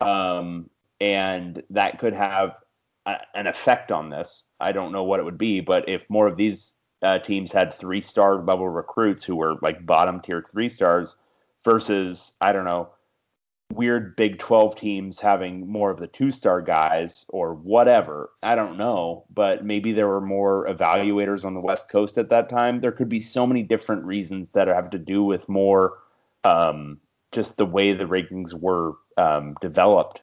And that could have an effect on this. I don't know what it would be, but if more of these teams had 3-star level recruits who were like bottom tier 3 stars versus, I don't know, weird Big 12 teams having more of the 2-star guys or whatever, I don't know, but maybe there were more evaluators on the West Coast at that time. There could be so many different reasons that have to do with more just the way the rankings were developed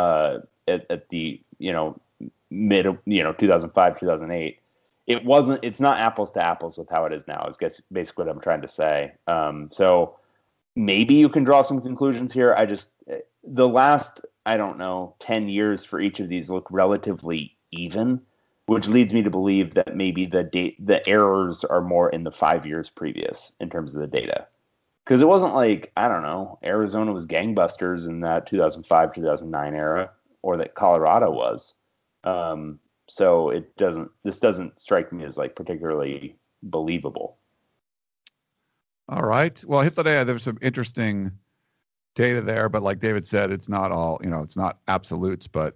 at the, mid 2005, 2008. It's not apples to apples with how it is now, is basically what I'm trying to say. So maybe you can draw some conclusions here. The last, I don't know, 10 years for each of these look relatively even, which leads me to believe that maybe the errors are more in the 5 years previous in terms of the data. Because it wasn't like, I don't know, Arizona was gangbusters in that 2005, 2009 era, or that Colorado was. So this doesn't strike me as like particularly believable. All right. Well, Hitler, there's some interesting data there, but like David said, it's not all, it's not absolutes, but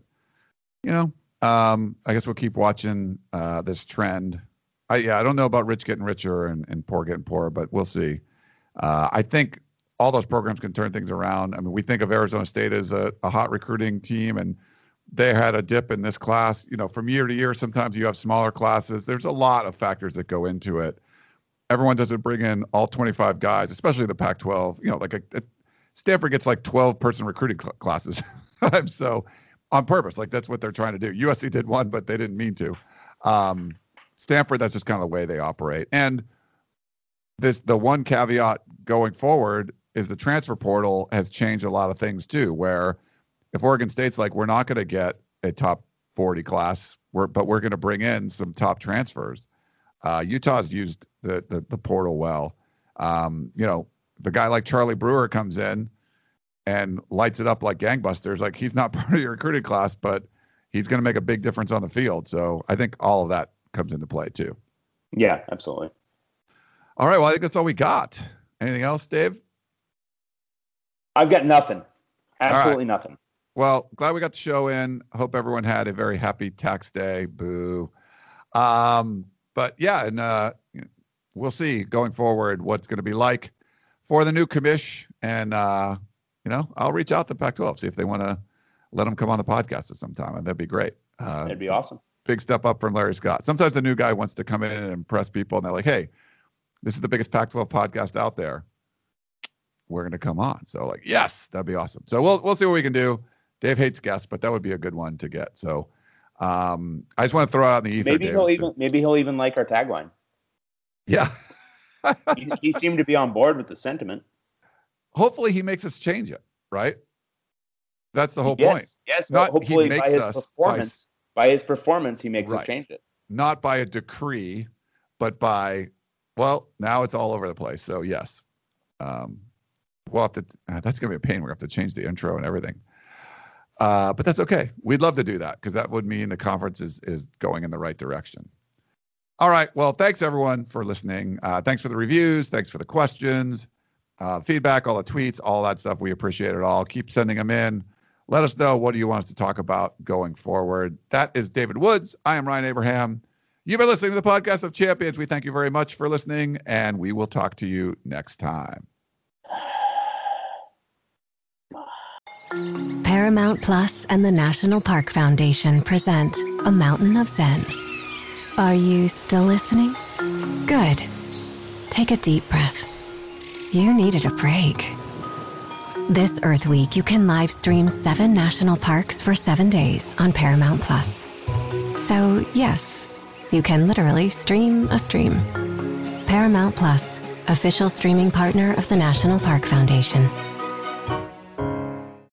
I guess we'll keep watching this trend. I don't know about rich getting richer and poor getting poorer, but we'll see. I think all those programs can turn things around. I mean, we think of Arizona State as a hot recruiting team, and they had a dip in this class. From year to year, sometimes you have smaller classes. There's a lot of factors that go into it. Everyone doesn't bring in all 25 guys, especially the Pac-12. Stanford gets like 12-person recruiting classes. So on purpose, like that's what they're trying to do. USC did one, but they didn't mean to. Stanford, that's just kind of the way they operate. And the one caveat going forward is the transfer portal has changed a lot of things too, where if Oregon State's like, we're not going to get a top 40 class, but we're going to bring in some top transfers. Utah's used the portal well. The guy like Charlie Brewer comes in and lights it up like gangbusters. Like, he's not part of your recruiting class, but he's going to make a big difference on the field. So I think all of that comes into play too. Yeah, absolutely. All right. Well, I think that's all we got. Anything else, Dave? I've got nothing. Absolutely nothing. Well, glad we got the show in. Hope everyone had a very happy tax day. Boo. But yeah, and we'll see going forward what's going to be like for the new commish. And, I'll reach out to Pac-12, see if they want to let them come on the podcast at some time. And that'd be great. That'd be awesome. Big step up from Larry Scott. Sometimes the new guy wants to come in and impress people, and they're like, hey, this is the biggest Pac-12 podcast out there. We're going to come on. So, like, yes, that'd be awesome. So we'll see what we can do. Dave hates guests, but that would be a good one to get. So I just want to throw out in the ether. Maybe he'll even like our tagline. Yeah. he seemed to be on board with the sentiment. Hopefully he makes us change it, right? That's the whole point. Yes. Not hopefully he makes by his performance, he makes us change it. Not by a decree, but by, well, now it's all over the place. So yes. We'll have to, that's going to be a pain. We're going to have to change the intro and everything. But that's okay. We'd love to do that because that would mean the conference is going in the right direction. All right. Well, thanks everyone for listening. Thanks for the reviews. Thanks for the questions, feedback, all the tweets, all that stuff. We appreciate it all. Keep sending them in. Let us know, what do you want us to talk about going forward? That is David Woods. I am Ryan Abraham. You've been listening to the Podcast of Champions. We thank you very much for listening, and we will talk to you next time. Paramount Plus and the National Park Foundation present A Mountain of Zen. Are you still listening? Good. Take a deep breath. You needed a break. This Earth Week, you can live stream 7 national parks for 7 days on Paramount Plus. So, yes, you can literally stream a stream. Paramount Plus, official streaming partner of the National Park Foundation.